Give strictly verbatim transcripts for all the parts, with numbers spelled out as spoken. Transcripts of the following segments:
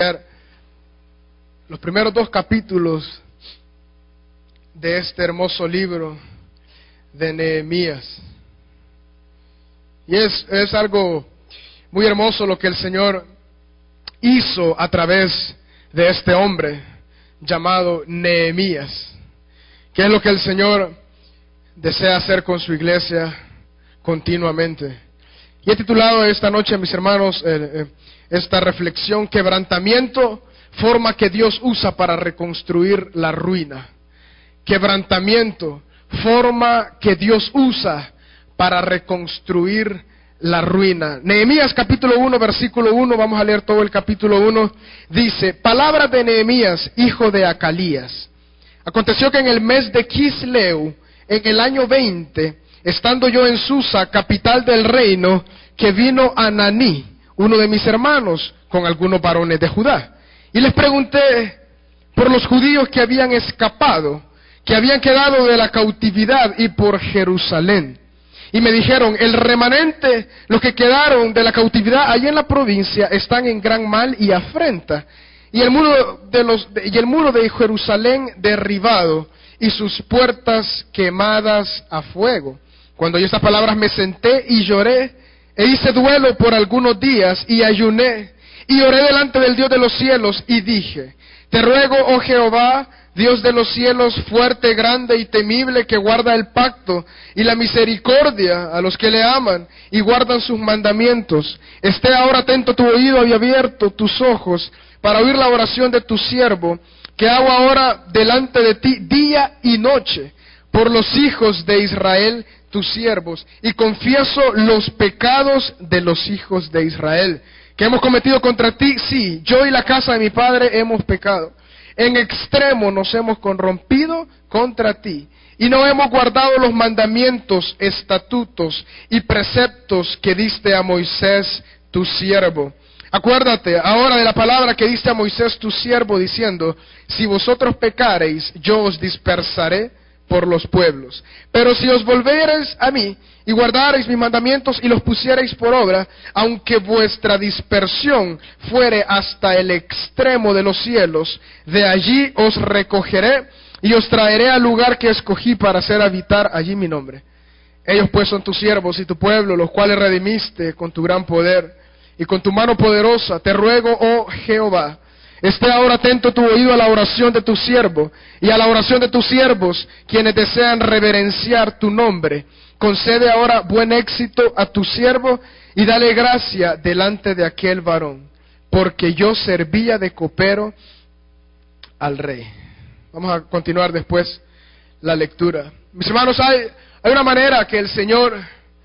los primeros dos capítulos de este hermoso libro de Nehemías. Y es, es algo muy hermoso lo que el Señor hizo a través de este hombre llamado Nehemías. ¿Qué es lo que el Señor desea hacer con su iglesia continuamente? Y he titulado esta noche, mis hermanos, eh, eh, esta reflexión: quebrantamiento, forma que Dios usa para reconstruir la ruina. Quebrantamiento, forma que Dios usa para reconstruir la ruina. Nehemías capítulo uno, versículo uno, vamos a leer todo el capítulo uno, dice: palabra de Nehemías, hijo de Acalías. Aconteció que en el mes de Quisleu, en el año veinte, estando yo en Susa, capital del reino, que vino Ananí, uno de mis hermanos, con algunos varones de Judá. Y les pregunté por los judíos que habían escapado, que habían quedado de la cautividad, y por Jerusalén. Y me dijeron: el remanente, los que quedaron de la cautividad allí en la provincia, están en gran mal y afrenta. Y el muro de los y el muro de Jerusalén derribado, y sus puertas quemadas a fuego. Cuando oí estas palabras me senté y lloré, e hice duelo por algunos días, y ayuné, y oré delante del Dios de los cielos, y dije: te ruego, oh Jehová, Dios de los cielos, fuerte, grande y temible, que guarda el pacto y la misericordia a los que le aman y guardan sus mandamientos, esté ahora atento tu oído y abierto tus ojos para oír la oración de tu siervo, que hago ahora delante de ti día y noche por los hijos de Israel, tus siervos, y confieso los pecados de los hijos de Israel, que hemos cometido contra ti. Sí, yo y la casa de mi padre hemos pecado. En extremo nos hemos corrompido contra ti, y no hemos guardado los mandamientos, estatutos y preceptos que diste a Moisés tu siervo. Acuérdate ahora de la palabra que diste a Moisés tu siervo, diciendo: si vosotros pecareis, yo os dispersaré por los pueblos. Pero si os volvereis a mí y guardareis mis mandamientos y los pusiereis por obra, aunque vuestra dispersión fuere hasta el extremo de los cielos, de allí os recogeré y os traeré al lugar que escogí para hacer habitar allí mi nombre. Ellos pues son tus siervos y tu pueblo, los cuales redimiste con tu gran poder y con tu mano poderosa. Te ruego, oh Jehová, esté ahora atento tu oído a la oración de tu siervo y a la oración de tus siervos, quienes desean reverenciar tu nombre. Concede ahora buen éxito a tu siervo y dale gracia delante de aquel varón, porque yo servía de copero al rey. Vamos a continuar después la lectura. Mis hermanos, hay, hay una manera que el Señor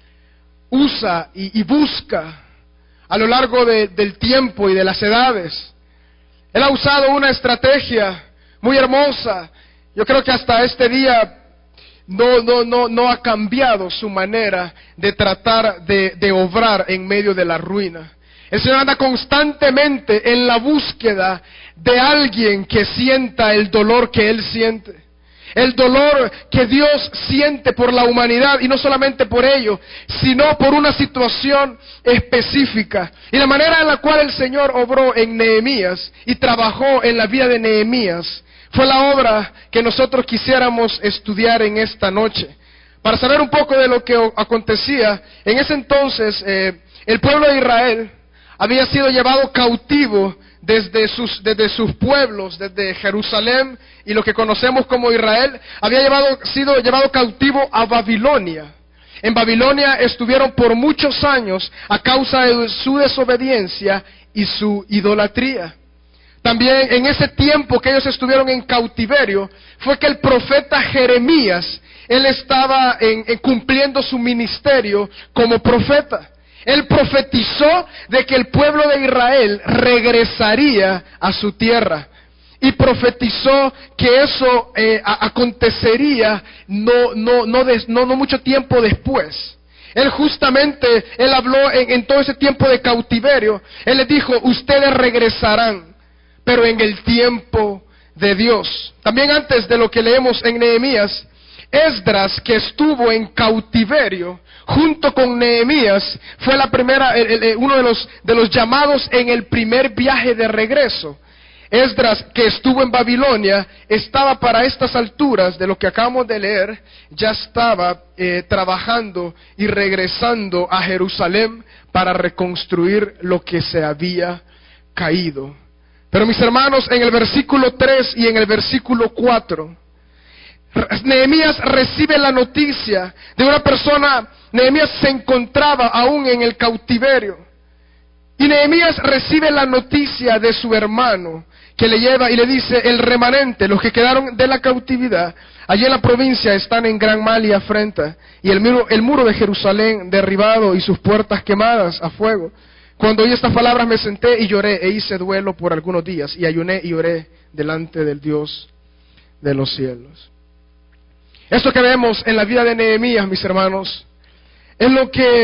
usa y, y busca a lo largo de, del tiempo y de las edades. Él ha usado una estrategia muy hermosa. Yo creo que hasta este día no, no, no, no ha cambiado su manera de tratar de, de obrar en medio de la ruina. El Señor anda constantemente en la búsqueda de alguien que sienta el dolor que Él siente. El dolor que Dios siente por la humanidad, y no solamente por ello, sino por una situación específica. Y la manera en la cual el Señor obró en Nehemías y trabajó en la vida de Nehemías fue la obra que nosotros quisiéramos estudiar en esta noche. Para saber un poco de lo que acontecía, en ese entonces eh, el pueblo de Israel había sido llevado cautivo desde sus, desde sus pueblos, desde Jerusalén y lo que conocemos como Israel, había llevado, sido llevado cautivo a Babilonia. En Babilonia estuvieron por muchos años a causa de su desobediencia y su idolatría. También en ese tiempo que ellos estuvieron en cautiverio, fue que el profeta Jeremías, él estaba en, en cumpliendo su ministerio como profeta. Él profetizó de que el pueblo de Israel regresaría a su tierra. Y profetizó que eso eh, a, acontecería no, no, no, des, no, no mucho tiempo después. Él justamente, él habló en, en todo ese tiempo de cautiverio. Él les dijo: ustedes regresarán, pero en el tiempo de Dios. También antes de lo que leemos en Nehemías, Esdras, que estuvo en cautiverio junto con Nehemías, fue la primera, el, el, uno de los, de los llamados en el primer viaje de regreso. Esdras, que estuvo en Babilonia, estaba para estas alturas de lo que acabamos de leer, ya estaba eh, trabajando y regresando a Jerusalén para reconstruir lo que se había caído. Pero mis hermanos, en el versículo tres y en el versículo cuatro, Nehemías recibe la noticia de una persona. Nehemías se encontraba aún en el cautiverio, y Nehemías recibe la noticia de su hermano, que le lleva y le dice: el remanente, los que quedaron de la cautividad, allí en la provincia están en gran mal y afrenta, y el muro, el muro de Jerusalén derribado y sus puertas quemadas a fuego. Cuando oí estas palabras me senté y lloré, e hice duelo por algunos días, y ayuné y oré delante del Dios de los cielos. Esto que vemos en la vida de Nehemías, mis hermanos, es lo que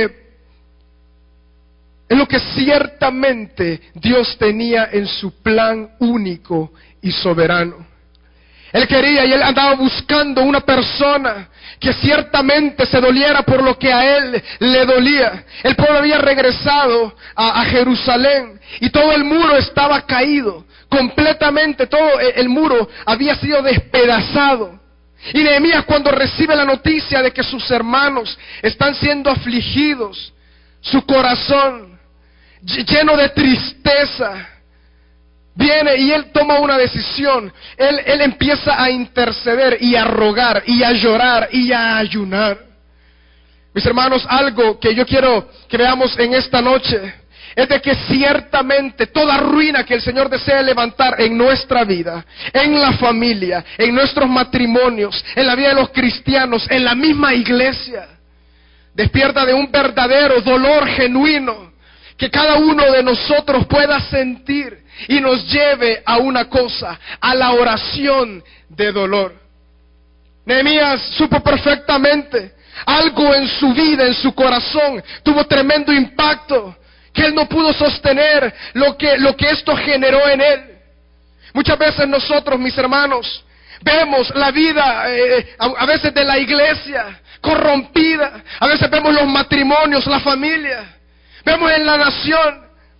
es lo que ciertamente Dios tenía en su plan único y soberano. Él quería y él andaba buscando una persona que ciertamente se doliera por lo que a él le dolía. El pueblo había regresado a, a Jerusalén y todo el muro estaba caído, completamente todo el muro había sido despedazado. Y Nehemías, cuando recibe la noticia de que sus hermanos están siendo afligidos, su corazón lleno de tristeza, viene y él toma una decisión. Él, él empieza a interceder y a rogar y a llorar y a ayunar. Mis hermanos, algo que yo quiero que veamos en esta noche es de que ciertamente toda ruina que el Señor desea levantar en nuestra vida, en la familia, en nuestros matrimonios, en la vida de los cristianos, en la misma iglesia, despierta de un verdadero dolor genuino que cada uno de nosotros pueda sentir y nos lleve a una cosa, a la oración de dolor. Nehemías supo perfectamente algo en su vida, en su corazón, tuvo tremendo impacto, que él no pudo sostener lo que, lo que esto generó en él. Muchas veces nosotros, mis hermanos, vemos la vida eh, a, a veces de la iglesia corrompida, a veces vemos los matrimonios, la familia, vemos en la nación,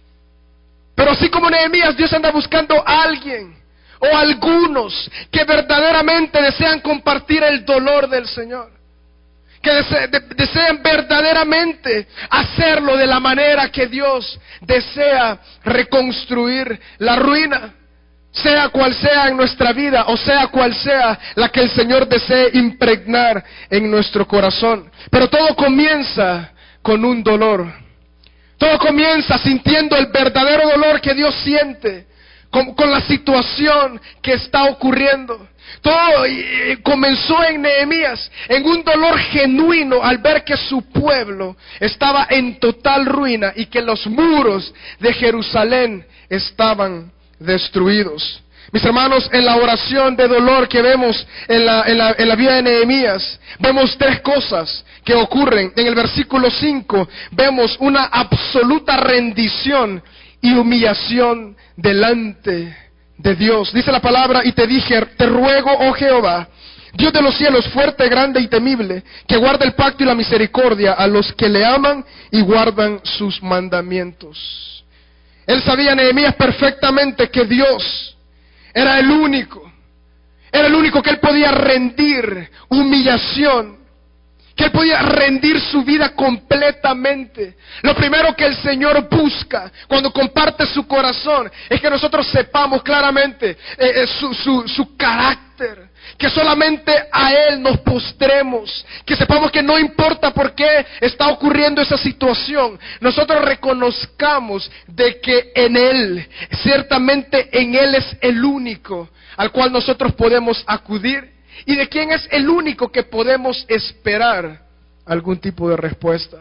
pero así como Nehemías, Dios anda buscando a alguien o algunos que verdaderamente desean compartir el dolor del Señor, que dese, de, desean verdaderamente hacerlo de la manera que Dios desea reconstruir la ruina, sea cual sea en nuestra vida o sea cual sea la que el Señor desee impregnar en nuestro corazón. Pero todo comienza con un dolor. Todo comienza sintiendo el verdadero dolor que Dios siente con, con la situación que está ocurriendo. Todo eh, comenzó en Nehemías, en un dolor genuino al ver que su pueblo estaba en total ruina y que los muros de Jerusalén estaban destruidos. Mis hermanos, en la oración de dolor que vemos en la, en la, en la vida de Nehemías, vemos tres cosas que ocurren. En el versículo cinco vemos una absoluta rendición y humillación delante de Dios. Dice la palabra: y te dije, te ruego, oh Jehová, Dios de los cielos, fuerte, grande y temible, que guarda el pacto y la misericordia a los que le aman y guardan sus mandamientos. Él sabía, Nehemías, perfectamente que Dios era el único, era el único que él podía rendir humillación, que él podía rendir su vida completamente. Lo primero que el Señor busca cuando comparte su corazón es que nosotros sepamos claramente eh, eh, su, su, su carácter, que solamente a Él nos postremos, que sepamos que no importa por qué está ocurriendo esa situación, nosotros reconozcamos de que en Él, ciertamente en Él es el único al cual nosotros podemos acudir, y de quién es el único que podemos esperar algún tipo de respuesta.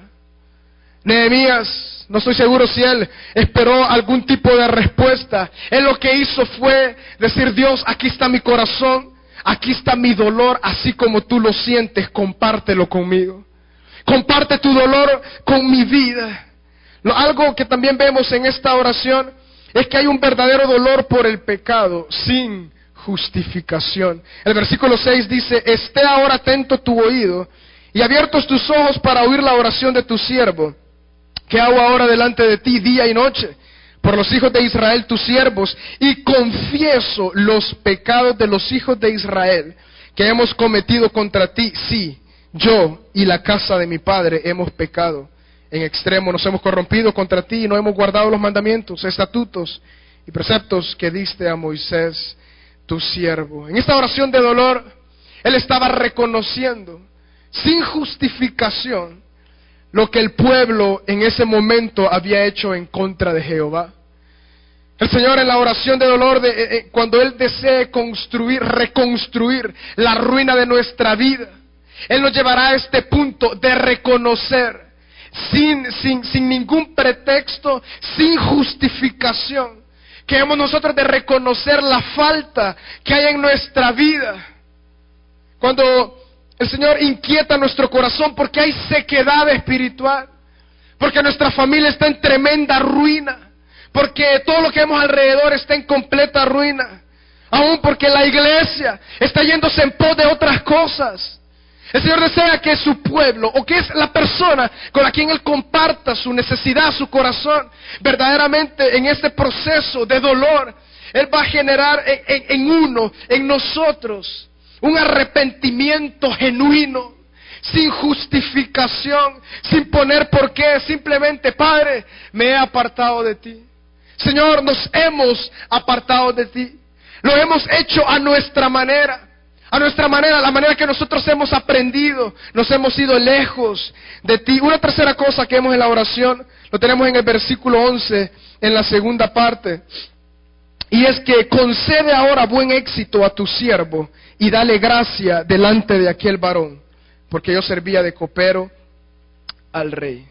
Nehemías, no estoy seguro si él esperó algún tipo de respuesta. Él lo que hizo fue decir: Dios, aquí está mi corazón, aquí está mi dolor, así como tú lo sientes, compártelo conmigo. Comparte tu dolor con mi vida. Lo, algo que también vemos en esta oración es que hay un verdadero dolor por el pecado sin justificación. El versículo seis dice: esté ahora atento tu oído y abiertos tus ojos para oír la oración de tu siervo, que hago ahora delante de ti día y noche, por los hijos de Israel tus siervos, y confieso los pecados de los hijos de Israel que hemos cometido contra ti. Sí, yo y la casa de mi padre hemos pecado en extremo, nos hemos corrompido contra ti y no hemos guardado los mandamientos, estatutos y preceptos que diste a Moisés tu siervo. En esta oración de dolor, él estaba reconociendo sin justificación lo que el pueblo en ese momento había hecho en contra de Jehová. El Señor, en la oración de dolor, de, eh, cuando Él desee construir, reconstruir la ruina de nuestra vida, Él nos llevará a este punto de reconocer, sin, sin, sin ningún pretexto, sin justificación, que hemos nosotros de reconocer la falta que hay en nuestra vida. Cuando el Señor inquieta nuestro corazón porque hay sequedad espiritual, porque nuestra familia está en tremenda ruina, porque todo lo que vemos alrededor está en completa ruina, aún porque la iglesia está yéndose en pos de otras cosas. El Señor desea que su pueblo, o que es la persona con la quien Él comparta su necesidad, su corazón, verdaderamente en este proceso de dolor, Él va a generar en, en, en uno, en nosotros, un arrepentimiento genuino, sin justificación, sin poner por qué, simplemente: Padre, me he apartado de ti. Señor, nos hemos apartado de ti. Lo hemos hecho a nuestra manera, a nuestra manera, la manera que nosotros hemos aprendido. Nos hemos ido lejos de ti. Una tercera cosa que vemos en la oración, lo tenemos en el versículo once, en la segunda parte. Y es que: concede ahora buen éxito a tu siervo y dale gracia delante de aquel varón, porque yo servía de copero al rey.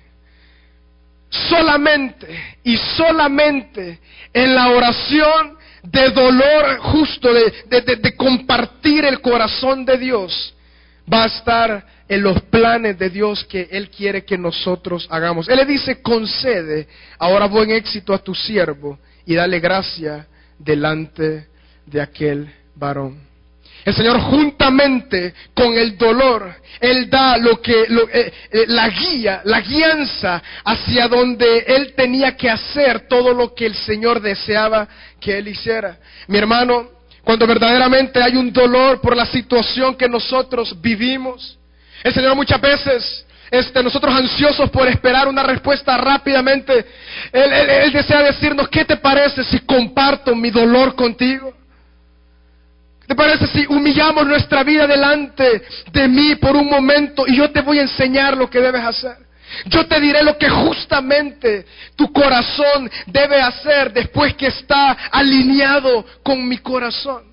Solamente y solamente en la oración de dolor justo, de, de, de, de compartir el corazón de Dios, va a estar en los planes de Dios que Él quiere que nosotros hagamos. Él le dice: concede ahora buen éxito a tu siervo y dale gracia delante de aquel varón. El Señor, juntamente con el dolor, Él da lo que lo, eh, eh, la guía, la guianza hacia donde Él tenía que hacer todo lo que el Señor deseaba que Él hiciera. Mi hermano, cuando verdaderamente hay un dolor por la situación que nosotros vivimos, el Señor muchas veces, este, nosotros ansiosos por esperar una respuesta rápidamente, Él, él, él desea decirnos: ¿qué te parece si comparto mi dolor contigo? ¿Qué te parece si humillamos nuestra vida delante de mí por un momento y yo te voy a enseñar lo que debes hacer? Yo te diré lo que justamente tu corazón debe hacer después que está alineado con mi corazón.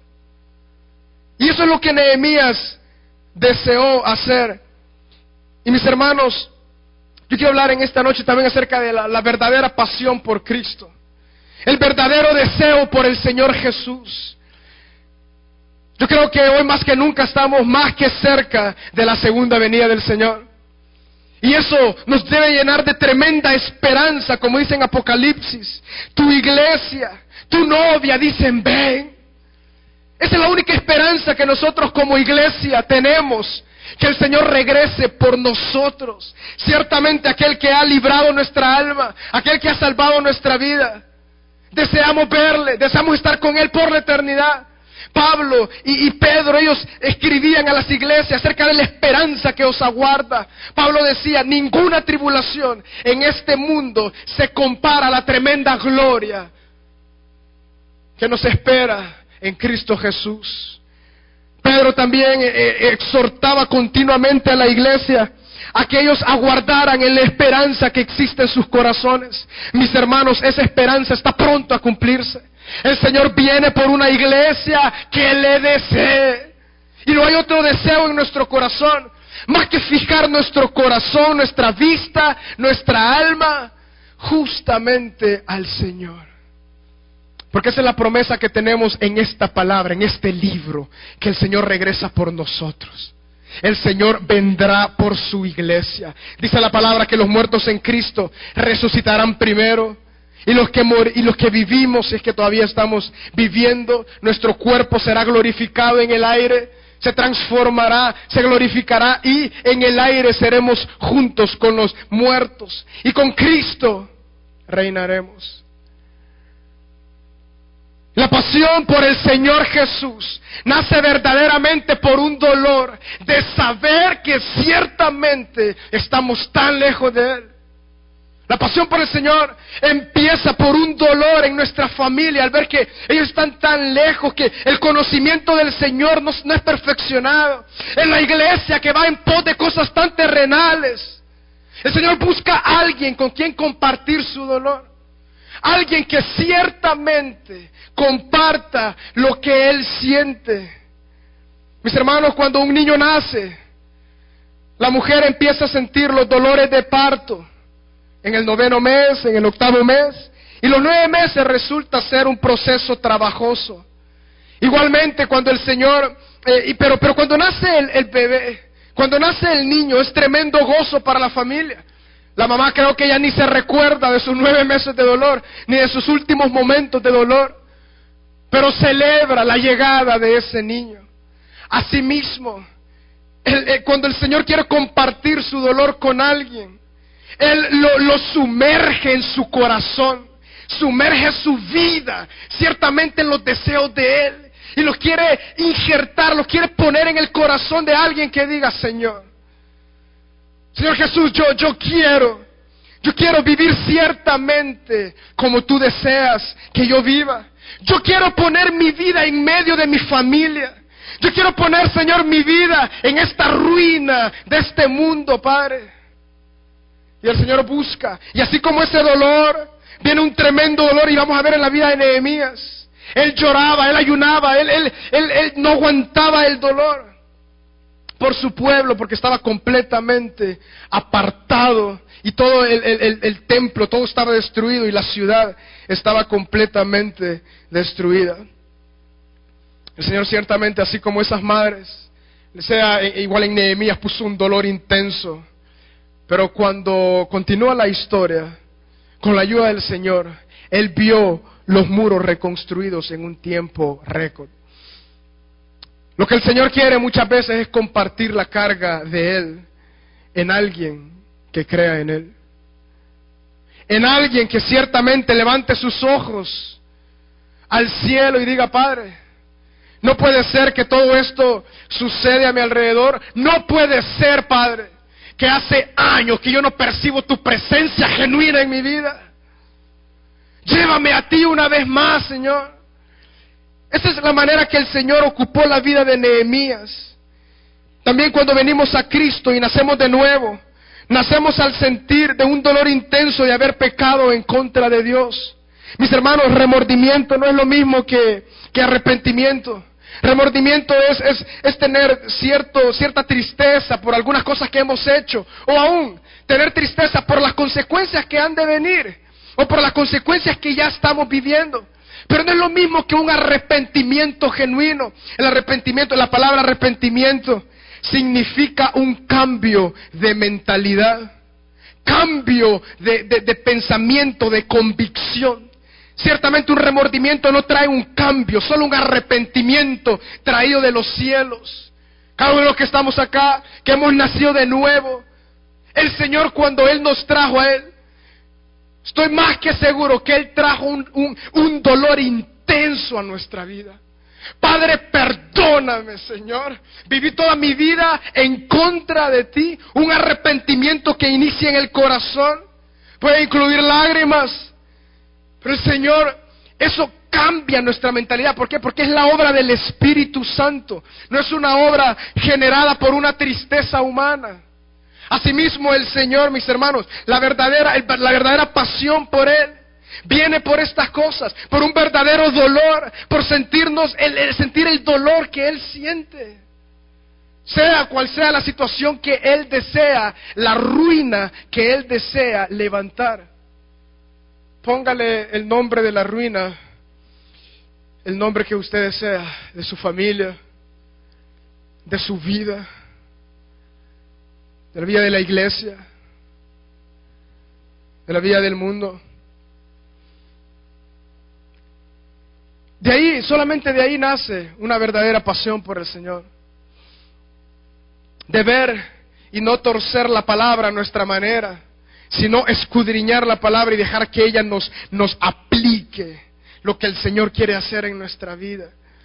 Y eso es lo que Nehemías deseó hacer. Y mis hermanos, yo quiero hablar en esta noche también acerca de la, la verdadera pasión por Cristo, el verdadero deseo por el Señor Jesús. Yo creo que hoy más que nunca estamos más que cerca de la segunda venida del Señor. Y eso nos debe llenar de tremenda esperanza, como dice en Apocalipsis. Tu iglesia, tu novia dicen: ven. Esa es la única esperanza que nosotros como iglesia tenemos, que el Señor regrese por nosotros. Ciertamente aquel que ha librado nuestra alma, aquel que ha salvado nuestra vida, deseamos verle, deseamos estar con Él por la eternidad. Pablo y, y Pedro, ellos escribían a las iglesias acerca de la esperanza que os aguarda. Pablo decía: ninguna tribulación en este mundo se compara a la tremenda gloria que nos espera en Cristo Jesús. Pedro también eh, exhortaba continuamente a la iglesia a que ellos aguardaran en la esperanza que existe en sus corazones. Mis hermanos, esa esperanza está pronto a cumplirse. El Señor viene por una iglesia que le desee. Y no hay otro deseo en nuestro corazón más que fijar nuestro corazón, nuestra vista, nuestra alma justamente al Señor. Porque esa es la promesa que tenemos en esta palabra, en este libro, que el Señor regresa por nosotros. El Señor vendrá por su iglesia. Dice la palabra que los muertos en Cristo resucitarán primero. Y los que mor- y los que vivimos, si es que todavía estamos viviendo, nuestro cuerpo será glorificado en el aire, se transformará, se glorificará, y en el aire seremos juntos con los muertos, y con Cristo reinaremos. La pasión por el Señor Jesús nace verdaderamente por un dolor de saber que ciertamente estamos tan lejos de Él. La pasión por el Señor empieza por un dolor en nuestra familia al ver que ellos están tan lejos, que el conocimiento del Señor no, no es perfeccionado. En la iglesia que va en pos de cosas tan terrenales, el Señor busca a alguien con quien compartir su dolor. Alguien que ciertamente comparta lo que Él siente. Mis hermanos, cuando un niño nace, la mujer empieza a sentir los dolores de parto. En el noveno mes, en el octavo mes, y los nueve meses resulta ser un proceso trabajoso. Igualmente cuando el Señor, eh, y, pero, pero cuando nace el, el bebé, cuando nace el niño, es tremendo gozo para la familia. La mamá creo que ya ni se recuerda de sus nueve meses de dolor, ni de sus últimos momentos de dolor, pero celebra la llegada de ese niño. Asimismo, el, el, cuando el Señor quiere compartir su dolor con alguien, Él lo, lo sumerge en su corazón, sumerge su vida, ciertamente en los deseos de Él, y los quiere injertar, los quiere poner en el corazón de alguien que diga: Señor, Señor Jesús, yo, yo quiero, yo quiero vivir ciertamente como tú deseas que yo viva. Yo quiero poner mi vida en medio de mi familia. Yo quiero poner, Señor, mi vida en esta ruina de este mundo, Padre. Y el Señor busca, y así como ese dolor, viene un tremendo dolor, y vamos a ver en la vida de Nehemías. Él lloraba, él ayunaba, él, él, él, él no aguantaba el dolor por su pueblo, porque estaba completamente apartado, y todo el, el, el, el templo, todo estaba destruido, y la ciudad estaba completamente destruida. El Señor ciertamente, así como esas madres, sea igual en Nehemías, puso un dolor intenso. Pero cuando continúa la historia, con la ayuda del Señor, Él vio los muros reconstruidos en un tiempo récord. Lo que el Señor quiere muchas veces es compartir la carga de Él en alguien que crea en Él. En alguien que ciertamente levante sus ojos al cielo y diga: Padre, no puede ser que todo esto sucede a mi alrededor. No puede ser, Padre, que hace años que yo no percibo tu presencia genuina en mi vida. Llévame a ti una vez más, Señor. Esa es la manera que el Señor ocupó la vida de Nehemías. También cuando venimos a Cristo y nacemos de nuevo, nacemos al sentir de un dolor intenso de haber pecado en contra de Dios. Mis hermanos, remordimiento no es lo mismo que, que arrepentimiento. Remordimiento es, es, es tener cierto, cierta tristeza por algunas cosas que hemos hecho, o aún tener tristeza por las consecuencias que han de venir, o por las consecuencias que ya estamos viviendo. Pero no es lo mismo que un arrepentimiento genuino. El arrepentimiento, la palabra arrepentimiento significa un cambio de mentalidad, cambio de, de, de pensamiento, de convicción. Ciertamente un remordimiento no trae un cambio, solo un arrepentimiento traído de los cielos. Cada uno de los que estamos acá, que hemos nacido de nuevo, el Señor, cuando Él nos trajo a Él, estoy más que seguro que Él trajo un, un, un dolor intenso a nuestra vida. Padre, perdóname, Señor. Viví toda mi vida en contra de ti. Un arrepentimiento que inicia en el corazón. Puede incluir lágrimas. Pero el Señor, eso cambia nuestra mentalidad. ¿Por qué? Porque es la obra del Espíritu Santo. No es una obra generada por una tristeza humana. Asimismo el Señor, mis hermanos, la verdadera, la verdadera pasión por Él viene por estas cosas, por un verdadero dolor, por sentirnos, el, el sentir el dolor que Él siente. Sea cual sea la situación que Él desea, la ruina que Él desea levantar. Póngale el nombre de la ruina, el nombre que usted desea, de su familia, de su vida, de la vida de la iglesia, de la vida del mundo. De ahí, solamente de ahí nace una verdadera pasión por el Señor. De ver y no torcer la palabra a nuestra manera, sino escudriñar la palabra y dejar que ella nos, nos aplique lo que el Señor quiere hacer en nuestra vida.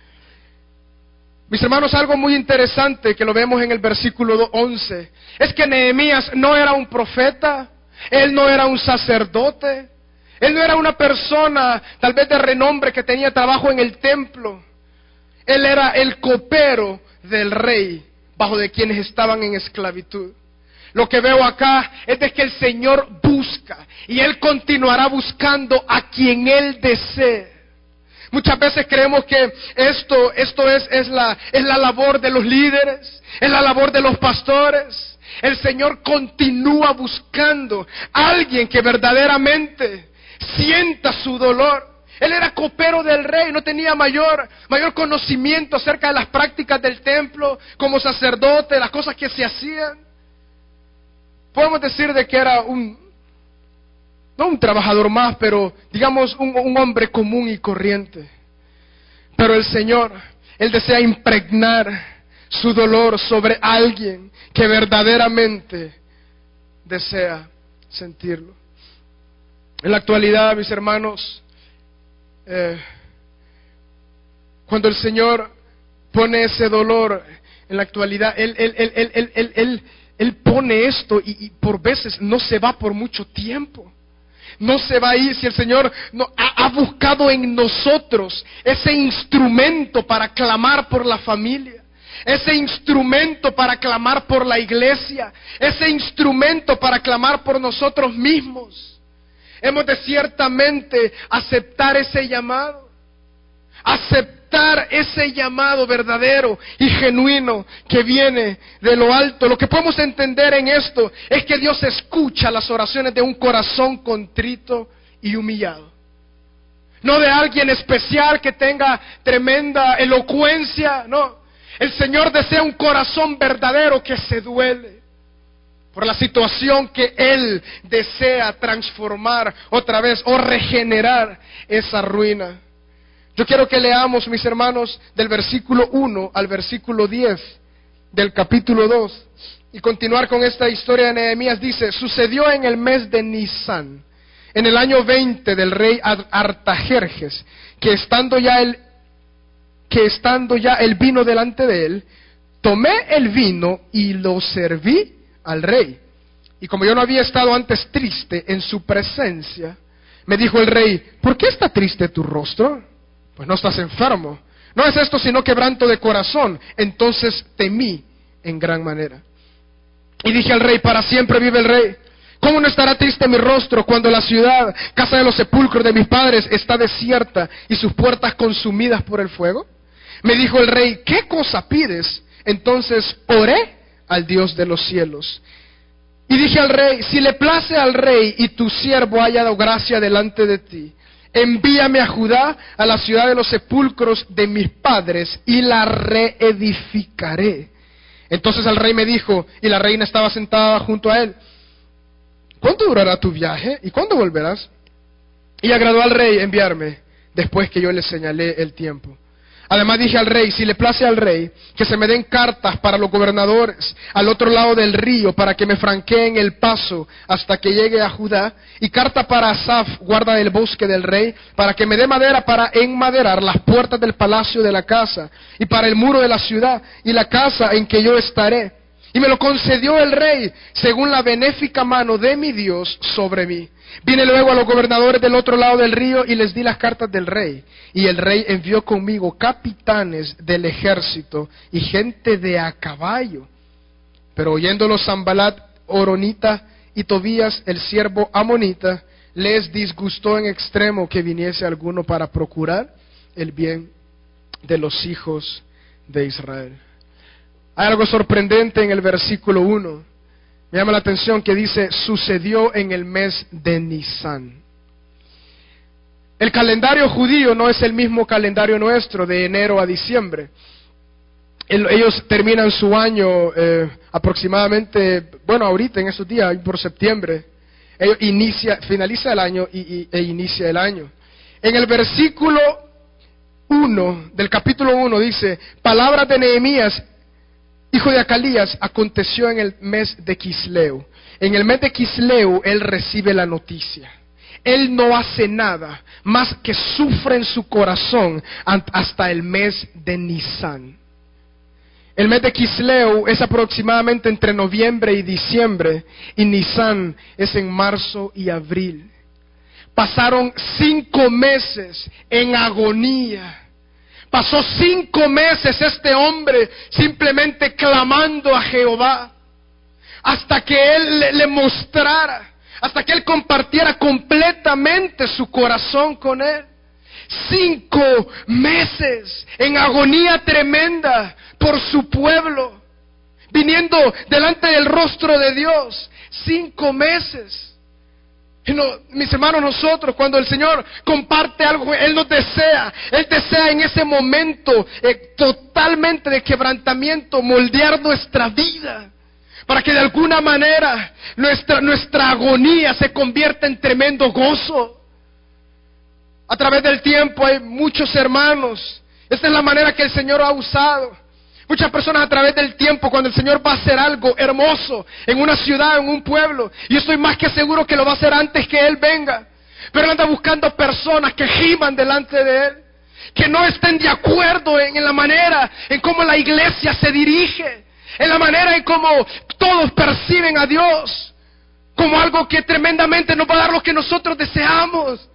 Mis hermanos, algo muy interesante que lo vemos en el versículo once, es que Nehemías no era un profeta, él no era un sacerdote, él no era una persona tal vez de renombre que tenía trabajo en el templo. Él era el copero del rey, bajo de quienes estaban en esclavitud. Lo que veo acá es de que el Señor busca, y Él continuará buscando a quien Él desee. Muchas veces creemos que esto, esto es, es, la, es la labor de los líderes, es la labor de los pastores. El Señor continúa buscando a alguien que verdaderamente sienta su dolor. Él era copero del rey, no tenía mayor, mayor conocimiento acerca de las prácticas del templo, como sacerdote, las cosas que se hacían. Podemos decir de que era un, no un trabajador más, pero digamos un, un hombre común y corriente. Pero el Señor, Él desea impregnar su dolor sobre alguien que verdaderamente desea sentirlo. En la actualidad, mis hermanos, eh, cuando el Señor pone ese dolor en la actualidad, Él, él, él, él, él, él, él, él pone esto y, y por veces no se va por mucho tiempo. No se va a ir si el Señor no, ha, ha buscado en nosotros ese instrumento para clamar por la familia, ese instrumento para clamar por la iglesia, ese instrumento para clamar por nosotros mismos. Hemos de ciertamente aceptar ese llamado, aceptar ese llamado verdadero y genuino que viene de lo alto. Lo que podemos entender en esto es que Dios escucha las oraciones de un corazón contrito y humillado. No de alguien especial que tenga tremenda elocuencia, no. El Señor desea un corazón verdadero que se duele por la situación que Él desea transformar otra vez o regenerar esa ruina. Yo quiero que leamos, mis hermanos, del versículo uno al versículo diez del capítulo dos y continuar con esta historia de Nehemías. Dice: sucedió en el mes de Nisán, en el año veinte del rey Artajerjes, que estando ya el que estando ya el vino delante de él, tomé el vino y lo serví al rey. Y como yo no había estado antes triste en su presencia, me dijo el rey: ¿por qué está triste tu rostro? Pues no estás enfermo. No es esto sino quebranto de corazón. Entonces temí en gran manera. Y dije al rey: para siempre vive el rey. ¿Cómo no estará triste mi rostro cuando la ciudad, casa de los sepulcros de mis padres, está desierta y sus puertas consumidas por el fuego? Me dijo el rey: ¿qué cosa pides? Entonces oré al Dios de los cielos. Y dije al rey: si le place al rey y tu siervo haya dado gracia delante de ti, envíame a Judá, a la ciudad de los sepulcros de mis padres, y la reedificaré. Entonces el rey me dijo, y la reina estaba sentada junto a él: ¿cuánto durará tu viaje? ¿Y cuándo volverás? Y agradó al rey enviarme, después que yo le señalé el tiempo. Además dije al rey: si le place al rey, que se me den cartas para los gobernadores al otro lado del río, para que me franqueen el paso hasta que llegue a Judá, y carta para Asaf, guarda del bosque del rey, para que me dé madera para enmaderar las puertas del palacio de la casa, y para el muro de la ciudad, y la casa en que yo estaré. Y me lo concedió el rey, según la benéfica mano de mi Dios sobre mí. Vine luego a los gobernadores del otro lado del río y les di las cartas del rey. Y el rey envió conmigo capitanes del ejército y gente de a caballo. Pero oyéndolo Sanbalat Horonita y Tobías el siervo amonita, les disgustó en extremo que viniese alguno para procurar el bien de los hijos de Israel. Hay algo sorprendente en el versículo uno. Me llama la atención que dice: sucedió en el mes de Nisán. El calendario judío no es el mismo calendario nuestro de enero a diciembre. El, ellos terminan su año eh, aproximadamente, bueno, ahorita en estos días, por septiembre. Ellos inicia, finaliza el año y, y, e inicia el año. En el versículo uno, del capítulo uno, dice: palabras de Nehemías, hijo de Acalías, aconteció en el mes de Quisleu. En el mes de Quisleu, él recibe la noticia. Él no hace nada más que sufre en su corazón hasta el mes de Nisan. El mes de Quisleu es aproximadamente entre noviembre y diciembre, y Nisan es en marzo y abril. Pasaron cinco meses en agonía. Pasó cinco meses este hombre simplemente clamando a Jehová, hasta que Él le, le mostrara, hasta que Él compartiera completamente su corazón con Él. Cinco meses en agonía tremenda por su pueblo, viniendo delante del rostro de Dios. Cinco meses. Y no, mis hermanos, nosotros cuando el Señor comparte algo, Él nos desea, Él desea en ese momento eh, totalmente de quebrantamiento moldear nuestra vida, para que de alguna manera nuestra, nuestra agonía se convierta en tremendo gozo. A través del tiempo hay muchos hermanos, esta es la manera que el Señor ha usado. Muchas personas a través del tiempo, cuando el Señor va a hacer algo hermoso en una ciudad, en un pueblo, y yo estoy más que seguro que lo va a hacer antes que Él venga, pero Él anda buscando personas que giman delante de Él, que no estén de acuerdo en, en la manera en cómo la iglesia se dirige, en la manera en cómo todos perciben a Dios como algo que tremendamente nos va a dar lo que nosotros deseamos.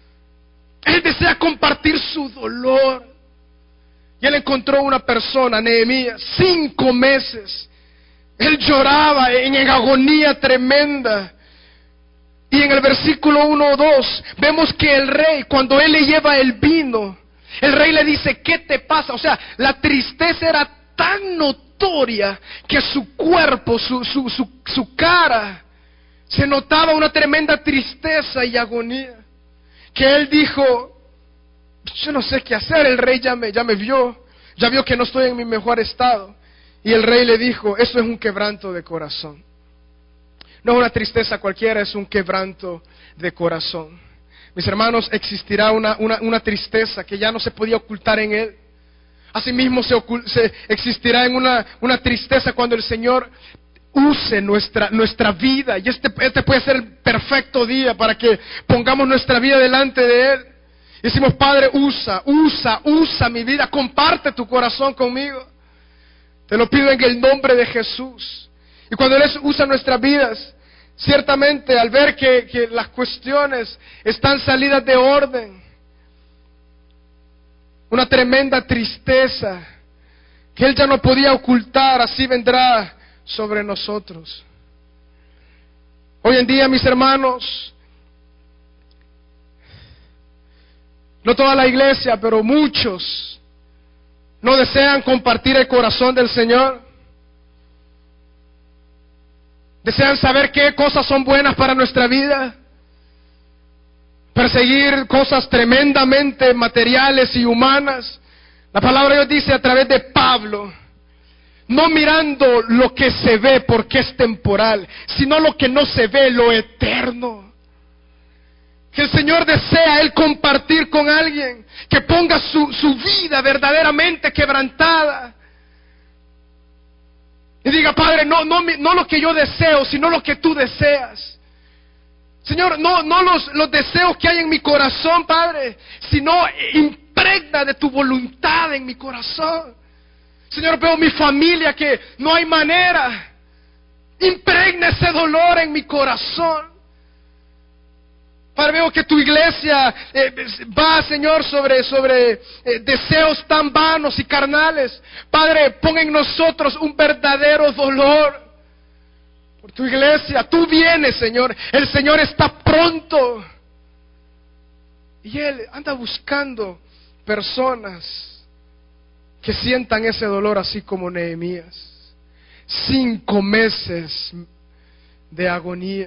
Él desea compartir su dolor. Y él encontró una persona, Nehemías, cinco meses. Él lloraba en, en agonía tremenda. Y en el versículo uno o dos vemos que el rey, cuando él le lleva el vino, el rey le dice: ¿qué te pasa? O sea, la tristeza era tan notoria que su cuerpo, su, su, su, su cara, se notaba una tremenda tristeza y agonía. Que él dijo: yo no sé qué hacer. El rey ya me, ya me vio, ya vio que no estoy en mi mejor estado. Y el rey le dijo: eso es un quebranto de corazón. No es una tristeza cualquiera, es un quebranto de corazón. Mis hermanos, existirá una, una, una tristeza que ya no se podía ocultar en él. Asimismo se, ocult, se existirá en una, una tristeza cuando el Señor use nuestra, nuestra vida. Y este, este puede ser el perfecto día para que pongamos nuestra vida delante de Él. Decimos: Padre, usa, usa, usa mi vida, comparte tu corazón conmigo. Te lo pido en el nombre de Jesús. Y cuando Él usa nuestras vidas, ciertamente al ver que, que las cuestiones están salidas de orden, una tremenda tristeza que Él ya no podía ocultar, así vendrá sobre nosotros. Hoy en día, mis hermanos, no toda la iglesia, pero muchos no desean compartir el corazón del Señor. Desean saber qué cosas son buenas para nuestra vida, perseguir cosas tremendamente materiales y humanas. La palabra de Dios dice a través de Pablo: no mirando lo que se ve porque es temporal, sino lo que no se ve, lo eterno. Que el Señor desea Él compartir con alguien que ponga su, su vida verdaderamente quebrantada y diga: Padre, no, no, no lo que yo deseo, sino lo que tú deseas. Señor, no, no los, los deseos que hay en mi corazón, Padre, sino impregna de tu voluntad en mi corazón. Señor, veo mi familia que no hay manera. Impregna ese dolor en mi corazón. Padre, veo que tu iglesia eh, va, Señor, sobre, sobre eh, deseos tan vanos y carnales. Padre, pon en nosotros un verdadero dolor por tu iglesia. Tú vienes, Señor. El Señor está pronto. Y Él anda buscando personas que sientan ese dolor así como Nehemías. Cinco meses de agonía,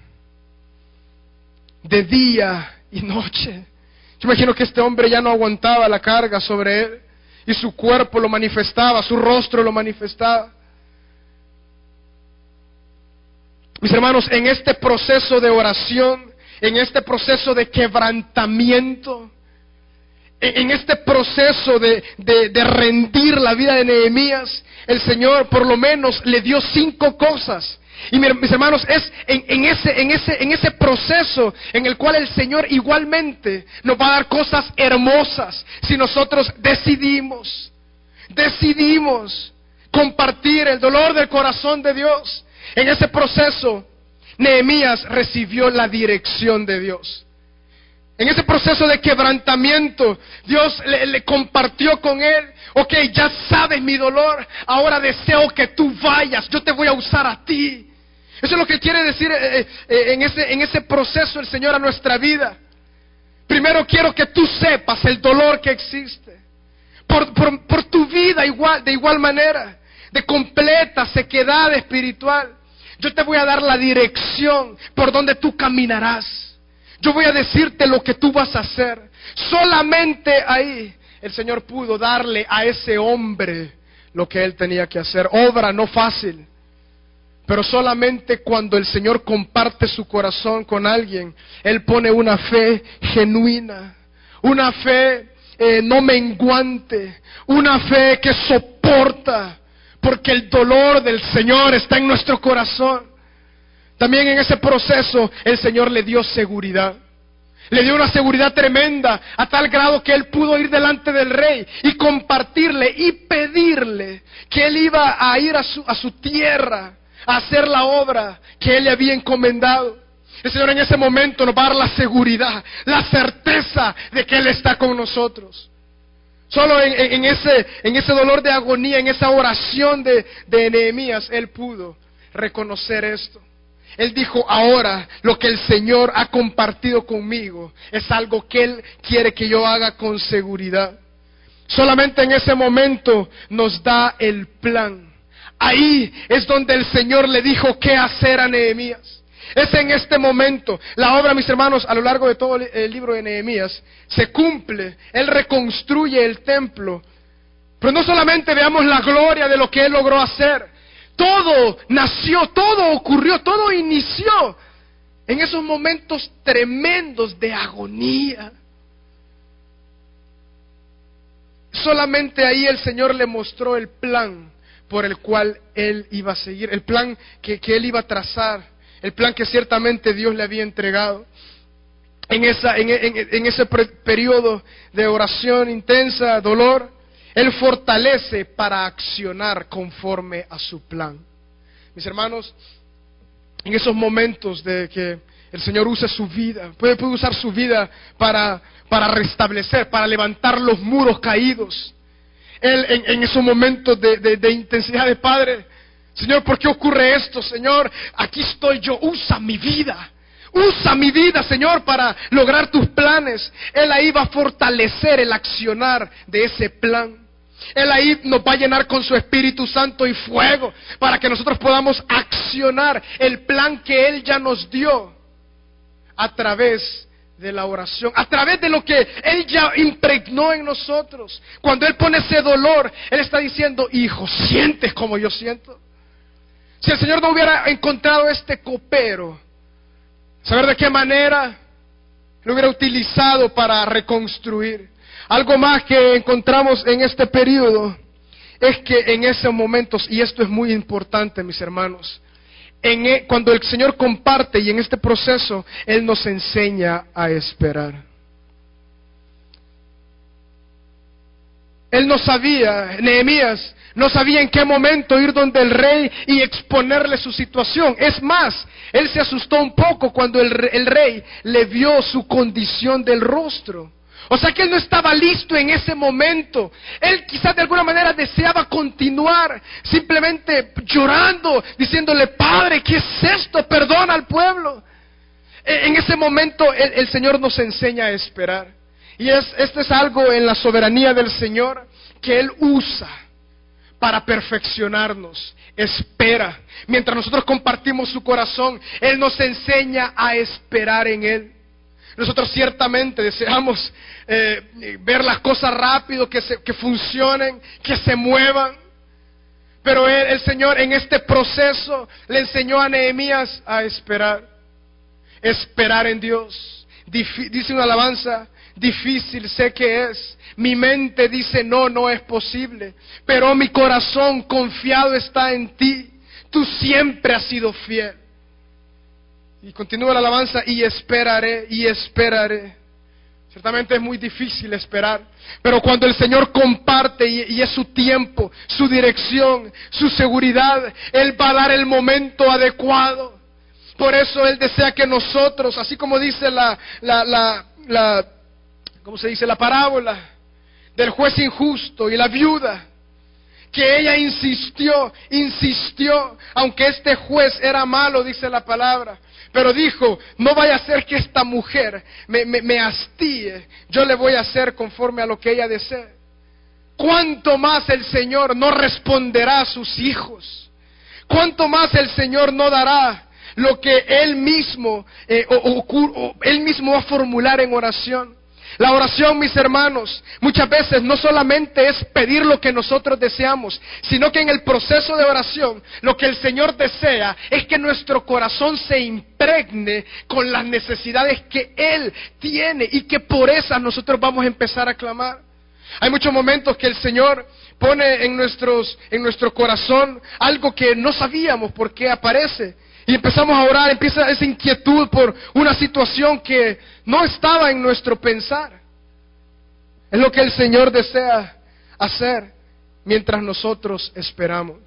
de día y noche. Yo imagino que este hombre ya no aguantaba la carga sobre él, y su cuerpo lo manifestaba, su rostro lo manifestaba. Mis hermanos, en este proceso de oración, en este proceso de quebrantamiento, En este proceso de, de, de rendir la vida de Nehemías, el Señor por lo menos le dio cinco cosas. Y mis hermanos, es en, en, ese, en, ese, en ese proceso en el cual el Señor igualmente nos va a dar cosas hermosas si nosotros decidimos, decidimos compartir el dolor del corazón de Dios. En ese proceso, Nehemías recibió la dirección de Dios. En ese proceso de quebrantamiento, Dios le, le compartió con él: ok, ya sabes mi dolor, ahora deseo que tú vayas, yo te voy a usar a ti. Eso es lo que quiere decir eh, eh, en, ese, en ese proceso el Señor a nuestra vida. Primero quiero que tú sepas el dolor que existe por, por, por tu vida igual, de igual manera, de completa sequedad espiritual. Yo te voy a dar la dirección por donde tú caminarás. Yo voy a decirte lo que tú vas a hacer. Solamente ahí el Señor pudo darle a ese hombre lo que él tenía que hacer. Obra no fácil, pero solamente cuando el Señor comparte su corazón con alguien, Él pone una fe genuina, una fe eh, no menguante, una fe que soporta, porque el dolor del Señor está en nuestro corazón. También en ese proceso el Señor le dio seguridad. Le dio una seguridad tremenda, a tal grado que él pudo ir delante del rey y compartirle y pedirle que él iba a ir a su, a su tierra a hacer la obra que él le había encomendado. El Señor en ese momento nos va a dar la seguridad, la certeza de que Él está con nosotros. Solo en, en, en, ese, en ese dolor de agonía, en esa oración de, de Nehemías, él pudo reconocer esto. Él dijo: ahora lo que el Señor ha compartido conmigo es algo que Él quiere que yo haga con seguridad. Solamente en ese momento nos da el plan. Ahí es donde el Señor le dijo qué hacer a Nehemías. Es en este momento. La obra, mis hermanos, a lo largo de todo el libro de Nehemías se cumple. Él reconstruye el templo. Pero no solamente veamos la gloria de lo que Él logró hacer. Todo nació, todo ocurrió, todo inició en esos momentos tremendos de agonía. Solamente ahí el Señor le mostró el plan por el cual Él iba a seguir, el plan que, que Él iba a trazar, el plan que ciertamente Dios le había entregado. En, esa, en, en, en ese periodo de oración intensa, dolor, Él fortalece para accionar conforme a su plan. Mis hermanos, en esos momentos de que el Señor use su vida, puede, puede usar su vida para, para restablecer, para levantar los muros caídos. Él en, en esos momentos de, de, de intensidad de Padre: Señor, ¿por qué ocurre esto? Señor, aquí estoy yo, usa mi vida. Usa mi vida, Señor, para lograr tus planes. Él ahí va a fortalecer el accionar de ese plan. Él ahí nos va a llenar con su Espíritu Santo y fuego para que nosotros podamos accionar el plan que Él ya nos dio a través de la oración, a través de lo que Él ya impregnó en nosotros. Cuando Él pone ese dolor, Él está diciendo: hijo, ¿sientes como yo siento? Si el Señor no hubiera encontrado este copero, saber de qué manera lo hubiera utilizado para reconstruir. Algo más que encontramos en este periodo es que en esos momentos, y esto es muy importante, mis hermanos, en e, cuando el Señor comparte y en este proceso, Él nos enseña a esperar. Él no sabía, Nehemías no sabía en qué momento ir donde el rey y exponerle su situación. Es más, él se asustó un poco cuando el, el rey le vio su condición del rostro. O sea que él no estaba listo en ese momento. Él quizás de alguna manera deseaba continuar simplemente llorando, diciéndole: Padre, ¿qué es esto? Perdona al pueblo. En ese momento el, el Señor nos enseña a esperar. Y es, esto es algo en la soberanía del Señor que Él usa para perfeccionarnos. Espera. Mientras nosotros compartimos su corazón, Él nos enseña a esperar en Él. Nosotros ciertamente deseamos eh, ver las cosas rápido, que, se, que funcionen, que se muevan. Pero él, el Señor en este proceso le enseñó a Nehemías a esperar. Esperar en Dios. Dice una alabanza: difícil sé que es. Mi mente dice no, no es posible. Pero mi corazón confiado está en ti. Tú siempre has sido fiel. Y continúa la alabanza, y esperaré, y esperaré. Ciertamente es muy difícil esperar, pero cuando el Señor comparte y, y es su tiempo, su dirección, su seguridad, Él va a dar el momento adecuado. Por eso Él desea que nosotros, así como dice la, la, la, la ¿cómo se dice? La parábola del juez injusto y la viuda, que ella insistió, insistió, aunque este juez era malo, dice la palabra, pero dijo, no vaya a ser que esta mujer me, me, me hastíe, yo le voy a hacer conforme a lo que ella desee. ¿Cuánto más el Señor no responderá a sus hijos? ¿Cuánto más el Señor no dará lo que Él mismo, eh, o, o, o, Él mismo va a formular en oración? La oración, mis hermanos, muchas veces no solamente es pedir lo que nosotros deseamos, sino que en el proceso de oración, lo que el Señor desea es que nuestro corazón se impregne con las necesidades que Él tiene y que por esas nosotros vamos a empezar a clamar. Hay muchos momentos que el Señor pone en nuestros, en nuestro corazón algo que no sabíamos por qué aparece. Y empezamos a orar, empieza esa inquietud por una situación que no estaba en nuestro pensar. Es lo que el Señor desea hacer mientras nosotros esperamos.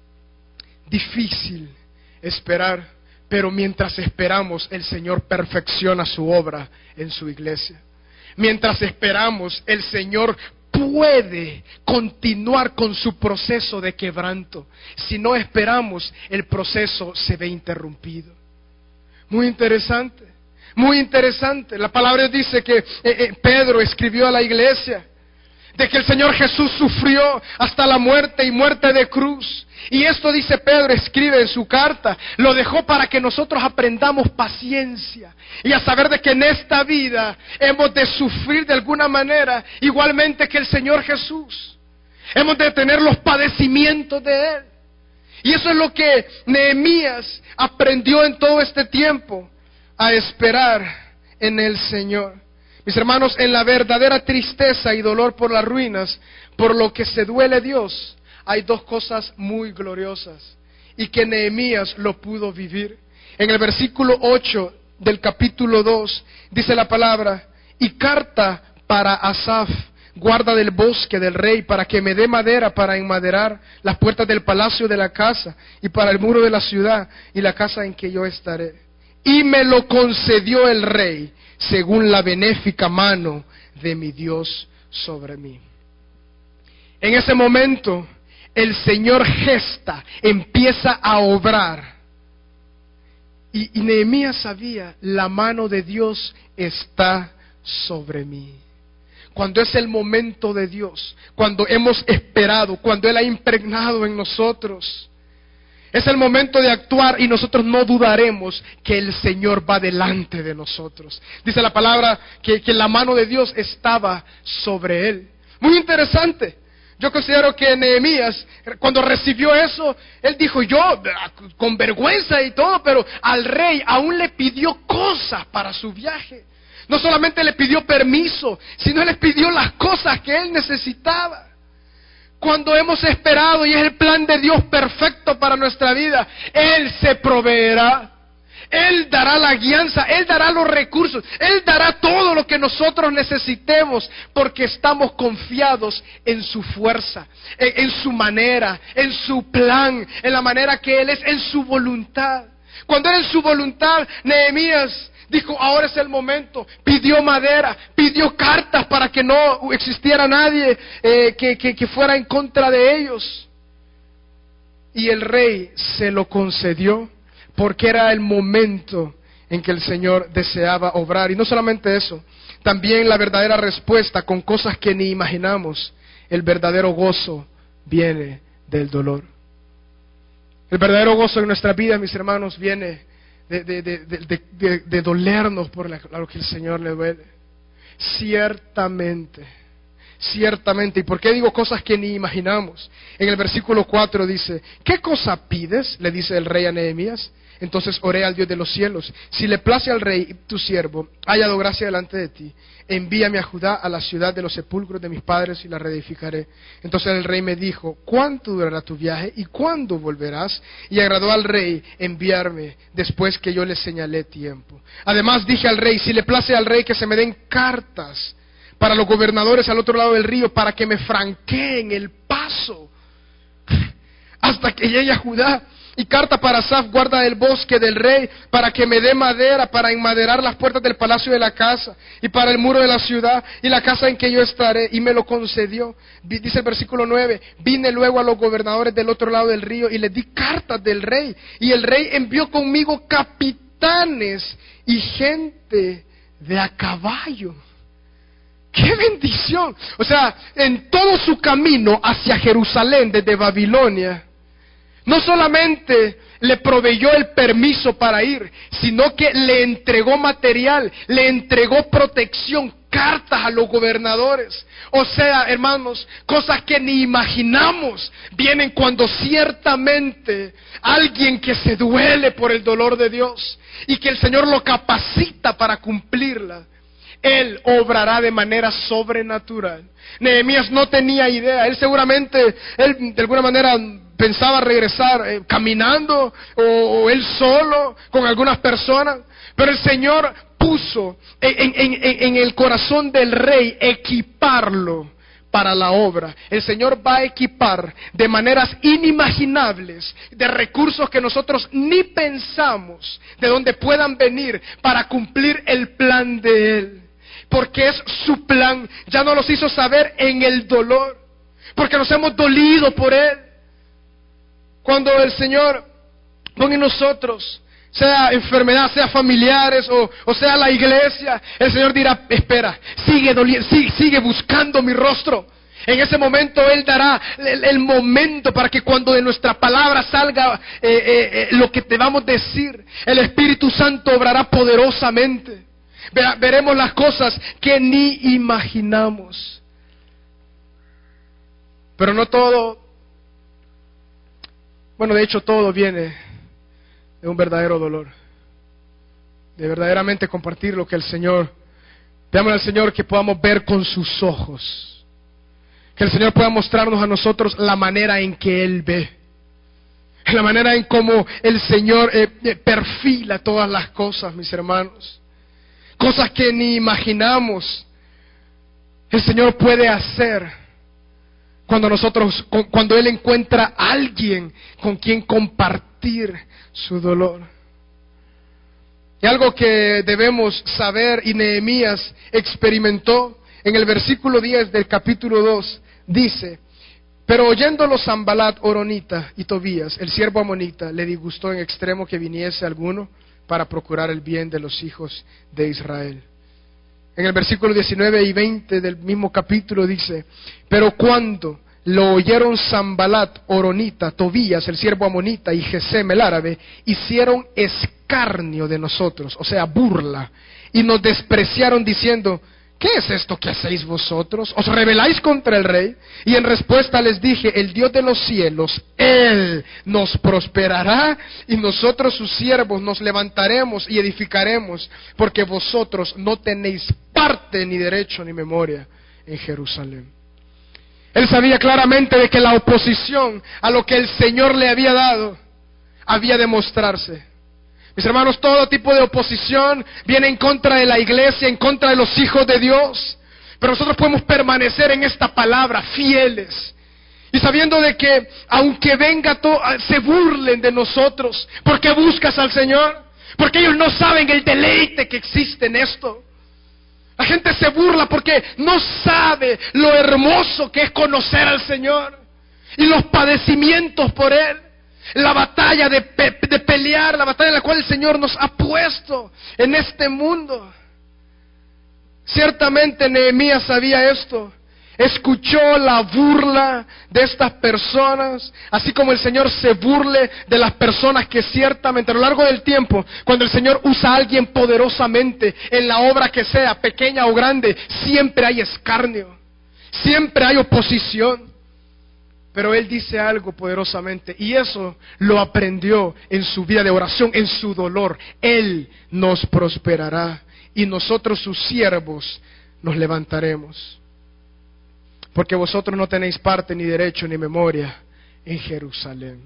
Difícil esperar, pero mientras esperamos, el Señor perfecciona su obra en su iglesia. Mientras esperamos, el Señor puede continuar con su proceso de quebranto. Si no esperamos, el proceso se ve interrumpido. Muy interesante, muy interesante. La palabra dice que eh, eh, Pedro escribió a la iglesia de que el Señor Jesús sufrió hasta la muerte y muerte de cruz. Y esto, dice Pedro, escribe en su carta, lo dejó para que nosotros aprendamos paciencia y a saber de que en esta vida hemos de sufrir de alguna manera igualmente que el Señor Jesús. Hemos de tener los padecimientos de Él. Y eso es lo que Nehemías aprendió en todo este tiempo, a esperar en el Señor. Mis hermanos, en la verdadera tristeza y dolor por las ruinas, por lo que se duele Dios, hay dos cosas muy gloriosas y que Nehemías lo pudo vivir. En el versículo ocho del capítulo dos dice la palabra, y carta para Asaf, guarda del bosque del rey, para que me dé madera para enmaderar las puertas del palacio de la casa y para el muro de la ciudad y la casa en que yo estaré. Y me lo concedió el rey, según la benéfica mano de mi Dios sobre mí. En ese momento, el Señor gesta, empieza a obrar. Y, y Nehemías sabía, la mano de Dios está sobre mí. Cuando es el momento de Dios, cuando hemos esperado, cuando Él ha impregnado en nosotros, es el momento de actuar y nosotros no dudaremos que el Señor va delante de nosotros. Dice la palabra que, que la mano de Dios estaba sobre él. Muy interesante. Yo considero que Nehemías, cuando recibió eso, él dijo, yo, con vergüenza y todo, pero al rey aún le pidió cosas para su viaje. No solamente le pidió permiso, sino le pidió las cosas que él necesitaba. Cuando hemos esperado y es el plan de Dios perfecto para nuestra vida, Él se proveerá, Él dará la guianza, Él dará los recursos, Él dará todo lo que nosotros necesitemos, porque estamos confiados en su fuerza, en, en su manera, en su plan, en la manera que Él es, en su voluntad. Cuando era en su voluntad, Nehemías dijo, ahora es el momento. Pidió madera, pidió cartas para que no existiera nadie eh, que, que, que fuera en contra de ellos. Y el rey se lo concedió porque era el momento en que el Señor deseaba obrar. Y no solamente eso, también la verdadera respuesta con cosas que ni imaginamos. El verdadero gozo viene del dolor. El verdadero gozo en nuestra vida, mis hermanos, viene De, de, de, de, de, de dolernos por la, lo que el Señor le duele. Ciertamente, ciertamente. ¿Y por qué digo cosas que ni imaginamos? En el versículo cuatro dice, ¿qué cosa pides? Le dice el rey a Nehemías. Entonces oré al Dios de los cielos: si le place al rey tu siervo, haya dado gracia delante de ti, envíame a Judá, a la ciudad de los sepulcros de mis padres, y la reedificaré. Entonces el rey me dijo: ¿cuánto durará tu viaje y cuándo volverás? Y agradó al rey enviarme después que yo le señalé tiempo. Además dije al rey: si le place al rey que se me den cartas para los gobernadores al otro lado del río, para que me franqueen el paso hasta que llegue a Judá, y carta para Asaf, guarda del bosque del rey, para que me dé madera para enmaderar las puertas del palacio de la casa, y para el muro de la ciudad, y la casa en que yo estaré. Y me lo concedió. Dice el versículo nueve: vine luego a los gobernadores del otro lado del río, y les di cartas del rey, y el rey envió conmigo capitanes y gente de a caballo. ¡Qué bendición! O sea, en todo su camino hacia Jerusalén desde Babilonia, no solamente le proveyó el permiso para ir, sino que le entregó material, le entregó protección, cartas a los gobernadores. O sea, hermanos, cosas que ni imaginamos vienen cuando ciertamente alguien que se duele por el dolor de Dios y que el Señor lo capacita para cumplirla, Él obrará de manera sobrenatural. Nehemías no tenía idea. Él seguramente, él de alguna manera pensaba regresar eh, caminando o, o él solo con algunas personas. Pero el Señor puso en, en, en, en el corazón del rey equiparlo para la obra. El Señor va a equipar de maneras inimaginables, de recursos que nosotros ni pensamos de dónde puedan venir para cumplir el plan de Él. Porque es su plan. Ya nos los hizo saber en el dolor, porque nos hemos dolido por Él. Cuando el Señor pone en nosotros, sea enfermedad, sea familiares o, o sea la iglesia, el Señor dirá: espera, sigue doliendo, sigue, sigue buscando mi rostro. En ese momento Él dará el, el momento para que cuando de nuestra palabra salga eh, eh, eh, lo que te vamos a decir, el Espíritu Santo obrará poderosamente. Veremos las cosas que ni imaginamos. Pero no todo, bueno, de hecho todo viene de un verdadero dolor, de verdaderamente compartir lo que el Señor, pedimos al Señor que podamos ver con sus ojos, que el Señor pueda mostrarnos a nosotros la manera en que Él ve, la manera en cómo el Señor eh, eh, perfila todas las cosas, mis hermanos. Cosas que ni imaginamos el Señor puede hacer cuando nosotros, cuando Él encuentra a alguien con quien compartir su dolor. Y algo que debemos saber, y Nehemías experimentó en el versículo diez del capítulo dos, dice: pero oyéndolo Sanbalat horonita y Tobías, el siervo amonita, le disgustó en extremo que viniese alguno para procurar el bien de los hijos de Israel. En el versículo diecinueve y veinte del mismo capítulo dice: pero cuando lo oyeron Sanbalat horonita, Tobías el siervo amonita y Gesem el árabe, hicieron escarnio de nosotros, o sea, burla, y nos despreciaron diciendo: ¿qué es esto que hacéis vosotros? ¿Os rebeláis contra el rey? Y en respuesta les dije: el Dios de los cielos, Él nos prosperará, y nosotros sus siervos nos levantaremos y edificaremos, porque vosotros no tenéis parte ni derecho ni memoria en Jerusalén. Él sabía claramente de que la oposición a lo que el Señor le había dado había de mostrarse. Mis hermanos, todo tipo de oposición viene en contra de la iglesia, en contra de los hijos de Dios, pero nosotros podemos permanecer en esta palabra fieles y sabiendo de que aunque venga todo, se burlen de nosotros. ¿Por qué buscas al Señor? Porque ellos no saben el deleite que existe en esto. La gente se burla porque no sabe lo hermoso que es conocer al Señor y los padecimientos por Él. La batalla de, pe- de pelear, la batalla en la cual el Señor nos ha puesto en este mundo. Ciertamente Nehemías sabía esto. Escuchó la burla de estas personas, así como el Señor se burle de las personas que ciertamente a lo largo del tiempo, cuando el Señor usa a alguien poderosamente en la obra que sea, pequeña o grande, siempre hay escarnio, siempre hay oposición. Pero él dice algo poderosamente, y eso lo aprendió en su vida de oración, en su dolor. Él nos prosperará y nosotros sus siervos nos levantaremos. Porque vosotros no tenéis parte ni derecho ni memoria en Jerusalén.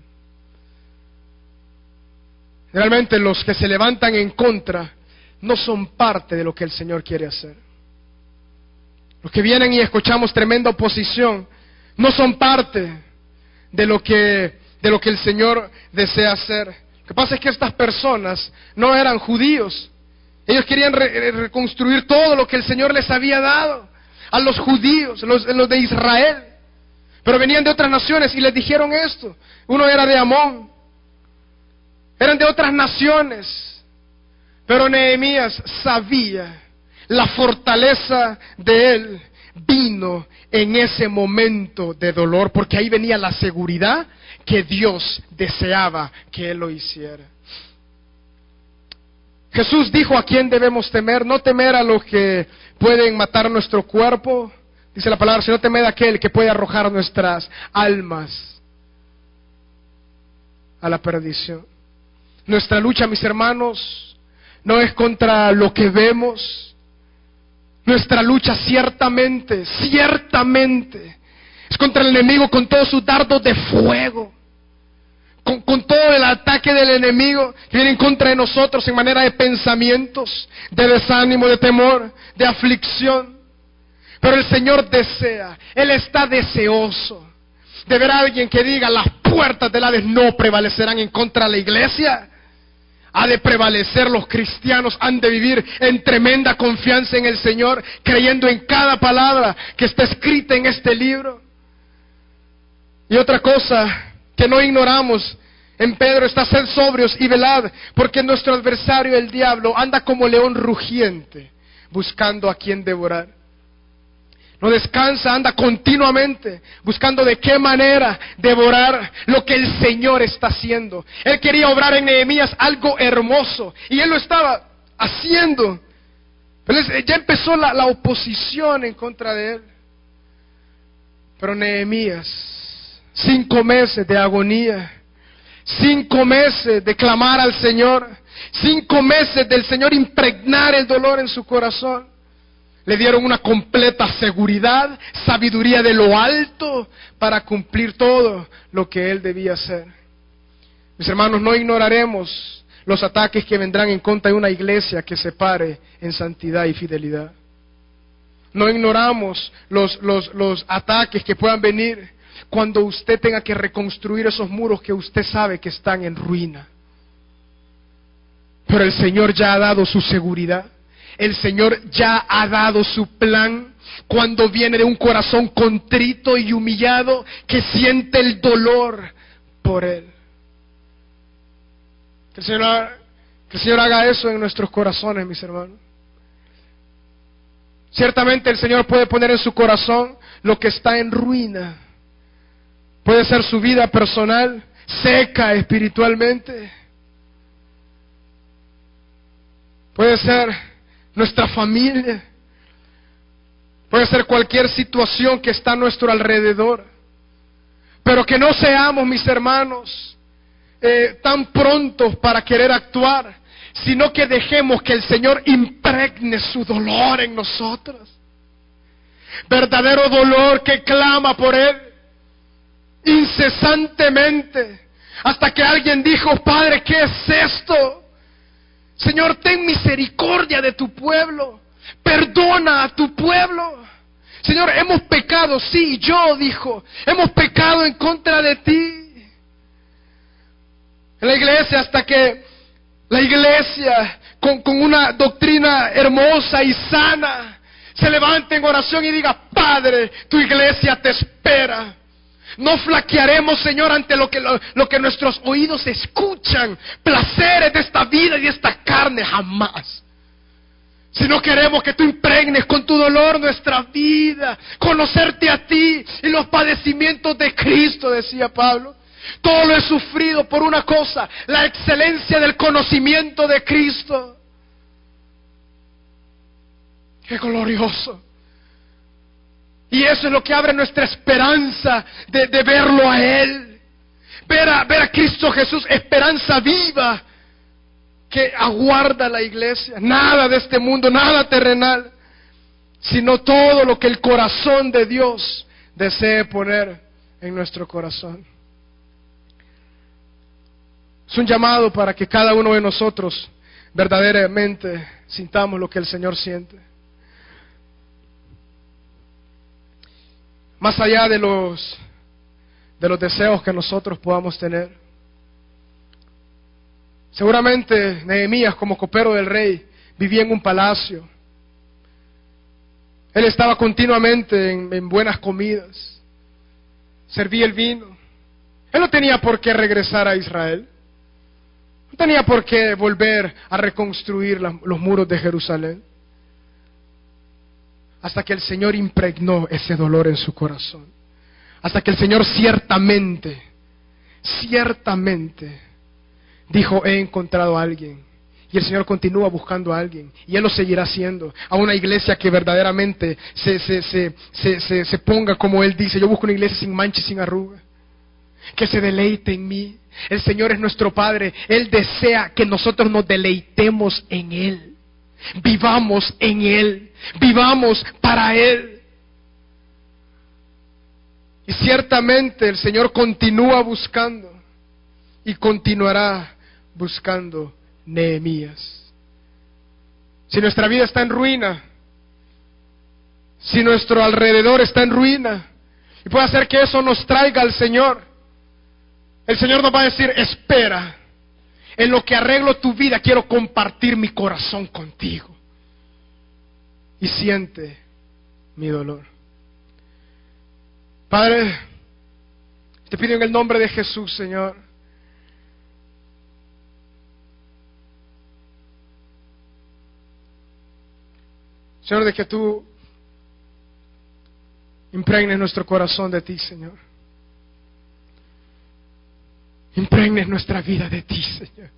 Realmente los que se levantan en contra no son parte de lo que el Señor quiere hacer. Los que vienen y escuchamos tremenda oposición no son parte de lo que de lo que el Señor desea hacer. Lo que pasa es que estas personas no eran judíos. Ellos querían re- reconstruir todo lo que el Señor les había dado a los judíos, los, los de Israel. Pero venían de otras naciones y les dijeron esto. Uno era de Amón, eran de otras naciones. Pero Nehemías sabía la fortaleza de él vino en ese momento de dolor, porque ahí venía la seguridad que Dios deseaba que él lo hiciera. Jesús dijo a quién debemos temer, no temer a los que pueden matar nuestro cuerpo, dice la palabra, sino temer a aquel que puede arrojar nuestras almas a la perdición. Nuestra lucha, mis hermanos, no es contra lo que vemos. Nuestra lucha ciertamente, ciertamente, es contra el enemigo con todos sus dardos de fuego, con, con todo el ataque del enemigo que viene en contra de nosotros en manera de pensamientos, de desánimo, de temor, de aflicción. Pero el Señor desea, Él está deseoso de ver a alguien que diga: las puertas del Hades no prevalecerán en contra de la iglesia. Ha de prevalecer, los cristianos han de vivir en tremenda confianza en el Señor, creyendo en cada palabra que está escrita en este libro. Y otra cosa que no ignoramos en Pedro está: sed sobrios y velad, porque nuestro adversario el diablo anda como león rugiente, buscando a quien devorar. No descansa, anda continuamente buscando de qué manera devorar lo que el Señor está haciendo. Él quería obrar en Nehemías algo hermoso y él lo estaba haciendo. Pero ya empezó la, la oposición en contra de él. Pero Nehemías, cinco meses de agonía, cinco meses de clamar al Señor, cinco meses del Señor impregnar el dolor en su corazón, le dieron una completa seguridad, sabiduría de lo alto para cumplir todo lo que él debía hacer. Mis hermanos, no ignoraremos los ataques que vendrán en contra de una iglesia que se pare en santidad y fidelidad. No ignoramos los, los, los ataques que puedan venir cuando usted tenga que reconstruir esos muros que usted sabe que están en ruina. Pero el Señor ya ha dado su seguridad. El Señor ya ha dado su plan cuando viene de un corazón contrito y humillado que siente el dolor por Él. Que el Señor, que el Señor haga eso en nuestros corazones, mis hermanos. Ciertamente el Señor puede poner en su corazón lo que está en ruina. Puede ser su vida personal, seca espiritualmente. Puede ser nuestra familia, puede ser cualquier situación que está a nuestro alrededor, pero que no seamos, mis hermanos, eh, tan prontos para querer actuar, sino que dejemos que el Señor impregne su dolor en nosotros, verdadero dolor que clama por Él incesantemente, hasta que alguien dijo: Padre, ¿qué es esto? Señor, ten misericordia de tu pueblo, perdona a tu pueblo. Señor, hemos pecado, sí, yo, dijo, hemos pecado en contra de ti. En la iglesia, hasta que la iglesia, con, con una doctrina hermosa y sana, se levante en oración y diga: Padre, tu iglesia te espera. No flaquearemos, Señor, ante lo que, lo, lo que nuestros oídos escuchan, placeres de esta vida y de esta carne, jamás. Sino queremos que tú impregnes con tu dolor nuestra vida, conocerte a ti y los padecimientos de Cristo, decía Pablo. Todo lo he sufrido por una cosa: la excelencia del conocimiento de Cristo. ¡Qué glorioso! Y eso es lo que abre nuestra esperanza de, de verlo a Él. Ver a, ver a Cristo Jesús, esperanza viva que aguarda la iglesia. Nada de este mundo, nada terrenal, sino todo lo que el corazón de Dios desee poner en nuestro corazón. Es un llamado para que cada uno de nosotros verdaderamente sintamos lo que el Señor siente. Más allá de los, de los deseos que nosotros podamos tener. Seguramente Nehemías, como copero del rey, vivía en un palacio. Él estaba continuamente en, en buenas comidas, servía el vino. Él no tenía por qué regresar a Israel, no tenía por qué volver a reconstruir la, los muros de Jerusalén, hasta que el Señor impregnó ese dolor en su corazón, hasta que el Señor ciertamente, ciertamente dijo: he encontrado a alguien. Y el Señor continúa buscando a alguien, y Él lo seguirá haciendo, a una iglesia que verdaderamente se, se, se, se, se, se ponga como Él dice. Yo busco una iglesia sin mancha y sin arruga, que se deleite en mí. El Señor es nuestro Padre, Él desea que nosotros nos deleitemos en Él, vivamos en Él, vivamos para Él. Y ciertamente el Señor continúa buscando y continuará buscando Nehemías. Si nuestra vida está en ruina, si nuestro alrededor está en ruina, y puede hacer que eso nos traiga al Señor, el Señor nos va a decir: espera, en lo que arreglo tu vida quiero compartir mi corazón contigo, y siente mi dolor. Padre, te pido en el nombre de Jesús, Señor, Señor, de que tú impregnes nuestro corazón de ti, Señor. Impregnes nuestra vida de ti, Señor.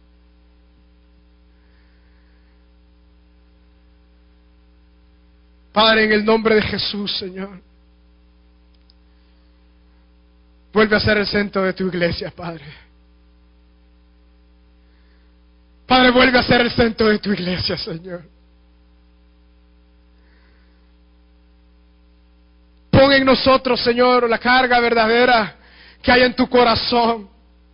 Padre, en el nombre de Jesús, Señor, vuelve a ser el centro de tu iglesia, Padre. Padre, vuelve a ser el centro de tu iglesia, Señor. Pon en nosotros, Señor, la carga verdadera que hay en tu corazón.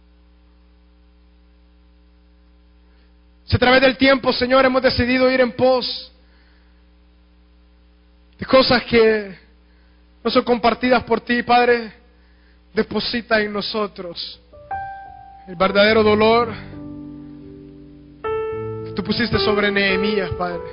Si a través del tiempo, Señor, hemos decidido ir en pos de cosas que no son compartidas por ti, Padre, deposita en nosotros el verdadero dolor que tú pusiste sobre Nehemías, Padre.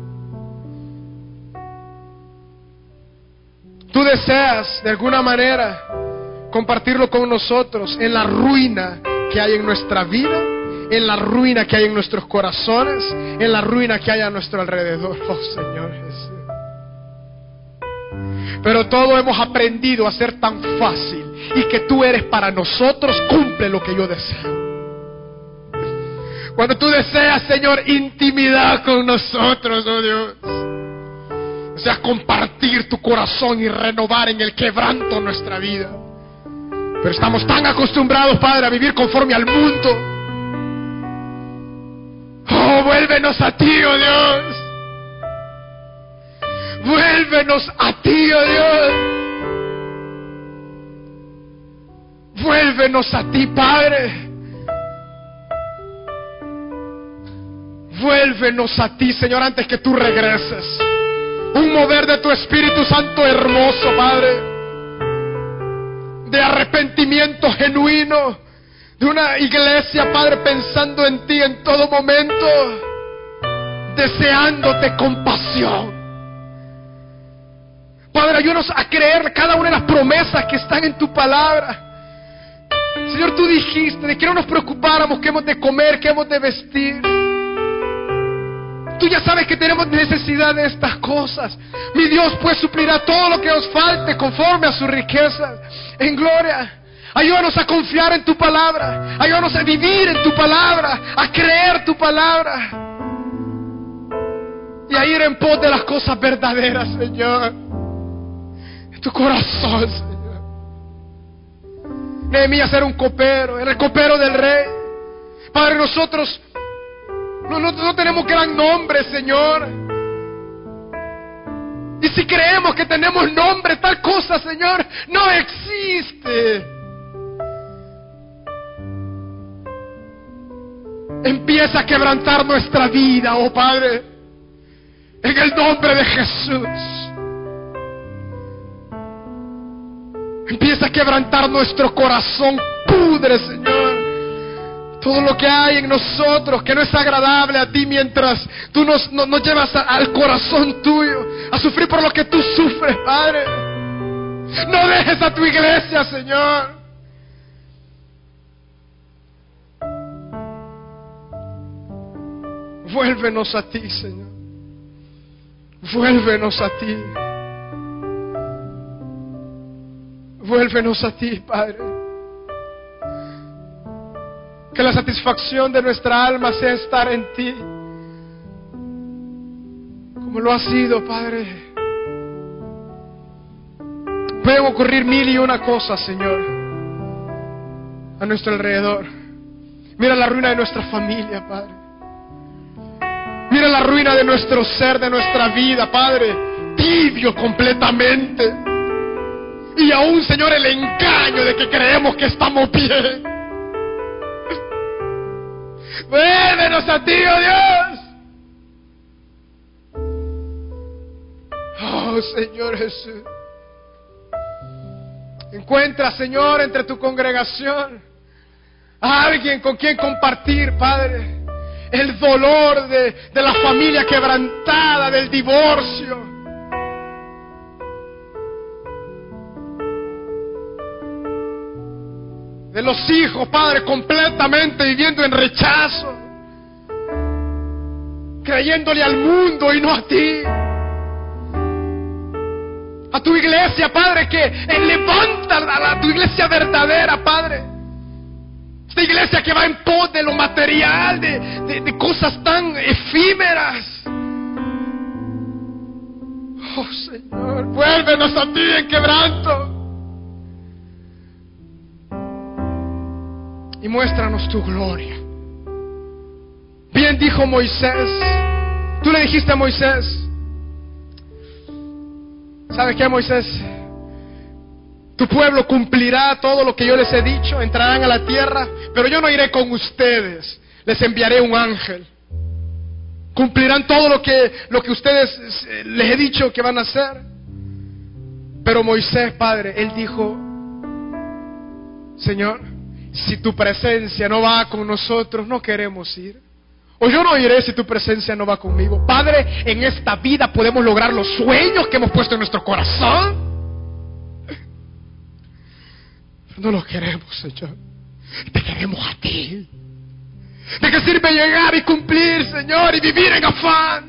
Tú deseas de alguna manera compartirlo con nosotros en la ruina que hay en nuestra vida, en la ruina que hay en nuestros corazones, en la ruina que hay a nuestro alrededor. Oh Señor Jesús. Pero todo hemos aprendido a ser tan fácil, y que tú eres para nosotros, cumple lo que yo deseo. Cuando tú deseas, Señor, intimidad con nosotros, oh Dios, deseas compartir tu corazón y renovar en el quebranto nuestra vida. Pero estamos tan acostumbrados, Padre, a vivir conforme al mundo. Oh, vuélvenos a ti, oh Dios. Vuélvenos a ti, oh Dios. Vuélvenos a ti, Padre. Vuélvenos a ti, Señor, antes que tú regreses. Un mover de tu Espíritu Santo hermoso, Padre, de arrepentimiento genuino, de una iglesia, Padre, pensando en ti en todo momento, deseándote con pasión. Padre, ayúdanos a creer cada una de las promesas que están en tu palabra. Señor, tú dijiste de que no nos preocupáramos qué hemos de comer, qué hemos de vestir. Tú ya sabes que tenemos necesidad de estas cosas. Mi Dios pues suplirá todo lo que nos falte conforme a sus riquezas en gloria. Ayúdanos a confiar en tu palabra. Ayúdanos a vivir en tu palabra, a creer tu palabra y a ir en pos de las cosas verdaderas, Señor. en tu corazón, Señor. Nehemías era un copero, era el copero del rey. Padre, nosotros no, no, no tenemos gran nombre, Señor. Y si creemos que tenemos nombre, tal cosa, Señor, no existe. Empieza a quebrantar nuestra vida, oh Padre, en el nombre de Jesús. Empieza a quebrantar nuestro corazón. Pudre, Señor, todo lo que hay en nosotros que no es agradable a ti, mientras tú nos, nos, nos llevas a, al corazón tuyo a sufrir por lo que tú sufres, Padre. No dejes a tu iglesia, Señor. Vuélvenos a ti, Señor. Vuélvenos a ti. Vuélvenos a ti, Padre. Que la satisfacción de nuestra alma sea estar en ti, como lo ha sido, Padre. Pueden ocurrir mil y una cosas, Señor, a nuestro alrededor. Mira la ruina de nuestra familia, Padre. Mira la ruina de nuestro ser, de nuestra vida, Padre. Tibio completamente. Y aún, Señor, el engaño de que creemos que estamos bien. Vuélvenos a ti, oh Dios. Oh Señor Jesús. Encuentra, Señor, entre tu congregación a alguien con quien compartir, Padre, el dolor de, de la familia quebrantada, del divorcio. De los hijos, Padre, completamente viviendo en rechazo, creyéndole al mundo y no a ti. A tu iglesia, Padre, que levanta a, a tu iglesia verdadera, Padre. Esta iglesia que va en pos de lo material, de, de, de cosas tan efímeras. Oh Señor, vuélvenos a ti en quebranto. Y muéstranos tu gloria. Bien dijo Moisés. Tú le dijiste a Moisés: ¿sabes qué, Moisés? Tu pueblo cumplirá todo lo que yo les he dicho. Entrarán a la tierra, pero yo no iré con ustedes. Les enviaré un ángel. Cumplirán todo lo que, lo que ustedes les he dicho que van a hacer. Pero Moisés, Padre, él dijo: Señor, si tu presencia no va con nosotros, no queremos ir. O yo no iré si tu presencia no va conmigo. Padre, en esta vida podemos lograr los sueños que hemos puesto en nuestro corazón, pero no los queremos, Señor. Te queremos a ti. ¿De qué sirve llegar y cumplir, Señor, y vivir en afán?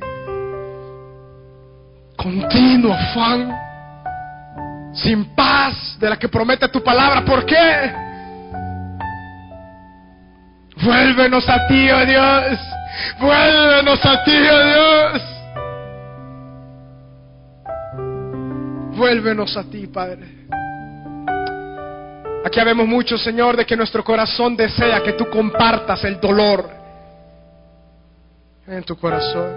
Continuo afán, sin paz de la que promete tu palabra. ¿Por qué? Vuélvenos a ti, oh Dios. Vuélvenos a ti, oh Dios. Vuélvenos a ti, Padre. Aquí habemos mucho, Señor, de que nuestro corazón desea que tú compartas el dolor en tu corazón.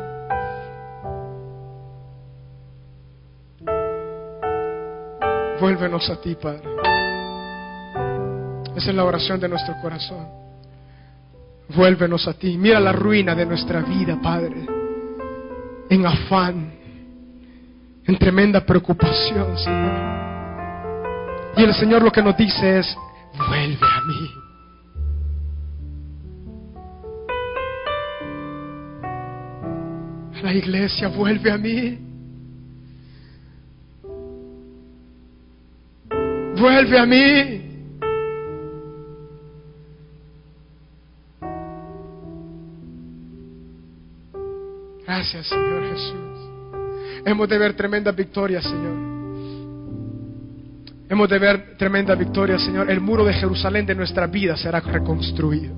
Vuélvenos a ti, Padre. Esa es la oración de nuestro corazón. Vuélvenos a ti. Mira la ruina de nuestra vida, Padre, en afán, en tremenda preocupación, Señor. Y el Señor lo que nos dice es: vuelve a mí. La iglesia, vuelve a mí. Vuelve a mí. Gracias, Señor Jesús. Hemos de ver tremenda victoria, Señor. Hemos de ver tremenda victoria, Señor. El muro de Jerusalén de nuestra vida será reconstruido.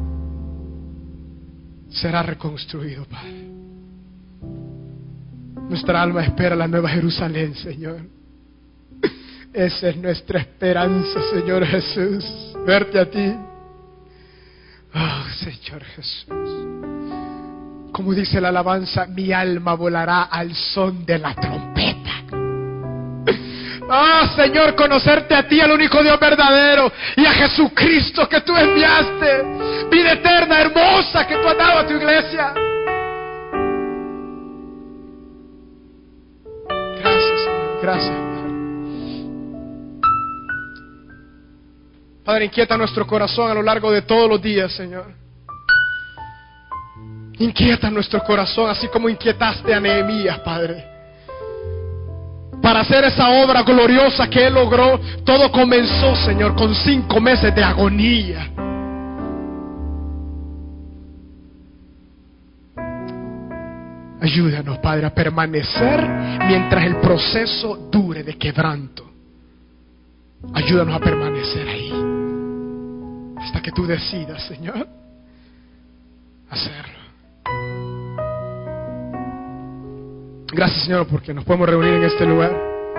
Será reconstruido, Padre. Nuestra alma espera la nueva Jerusalén, Señor. Esa es nuestra esperanza, Señor Jesús, verte a ti. Oh, Señor Jesús. Como dice la alabanza, mi alma volará al son de la trompeta. Oh, Señor, conocerte a ti, el único Dios verdadero, y a Jesucristo que tú enviaste, vida eterna, hermosa, que tú has dado a tu iglesia. Gracias, Señor, gracias, Padre. Padre, inquieta nuestro corazón a lo largo de todos los días, Señor. Inquieta nuestro corazón, así como inquietaste a Nehemías, Padre, para hacer esa obra gloriosa que él logró. Todo comenzó, Señor, con cinco meses de agonía. Ayúdanos, Padre, a permanecer mientras el proceso dure de quebranto. Ayúdanos a permanecer ahí hasta que tú decidas, Señor, hacerlo. Gracias, Señor, porque nos podemos reunir en este lugar.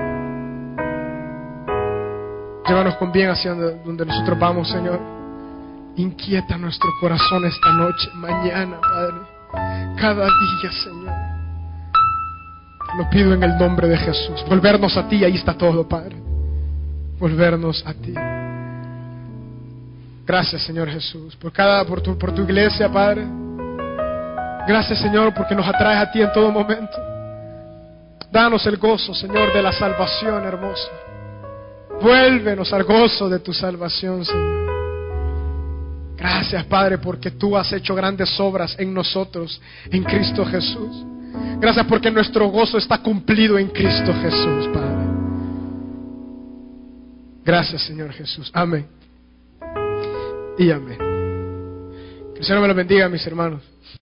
Llévanos con bien hacia donde nosotros vamos, Señor. Inquieta nuestro corazón esta noche, mañana, Padre, cada día, Señor. Lo pido en el nombre de Jesús. Volvernos a ti, ahí está todo, Padre. Volvernos a ti. Gracias, Señor Jesús, por cada, por tu, por tu iglesia, Padre. Gracias, Señor, porque nos atraes a ti en todo momento. Danos el gozo, Señor, de la salvación, hermoso. Vuélvenos al gozo de tu salvación, Señor. Gracias, Padre, porque tú has hecho grandes obras en nosotros, en Cristo Jesús. Gracias porque nuestro gozo está cumplido en Cristo Jesús, Padre. Gracias, Señor Jesús. Amén. Y amén. Que el Señor me lo bendiga, mis hermanos.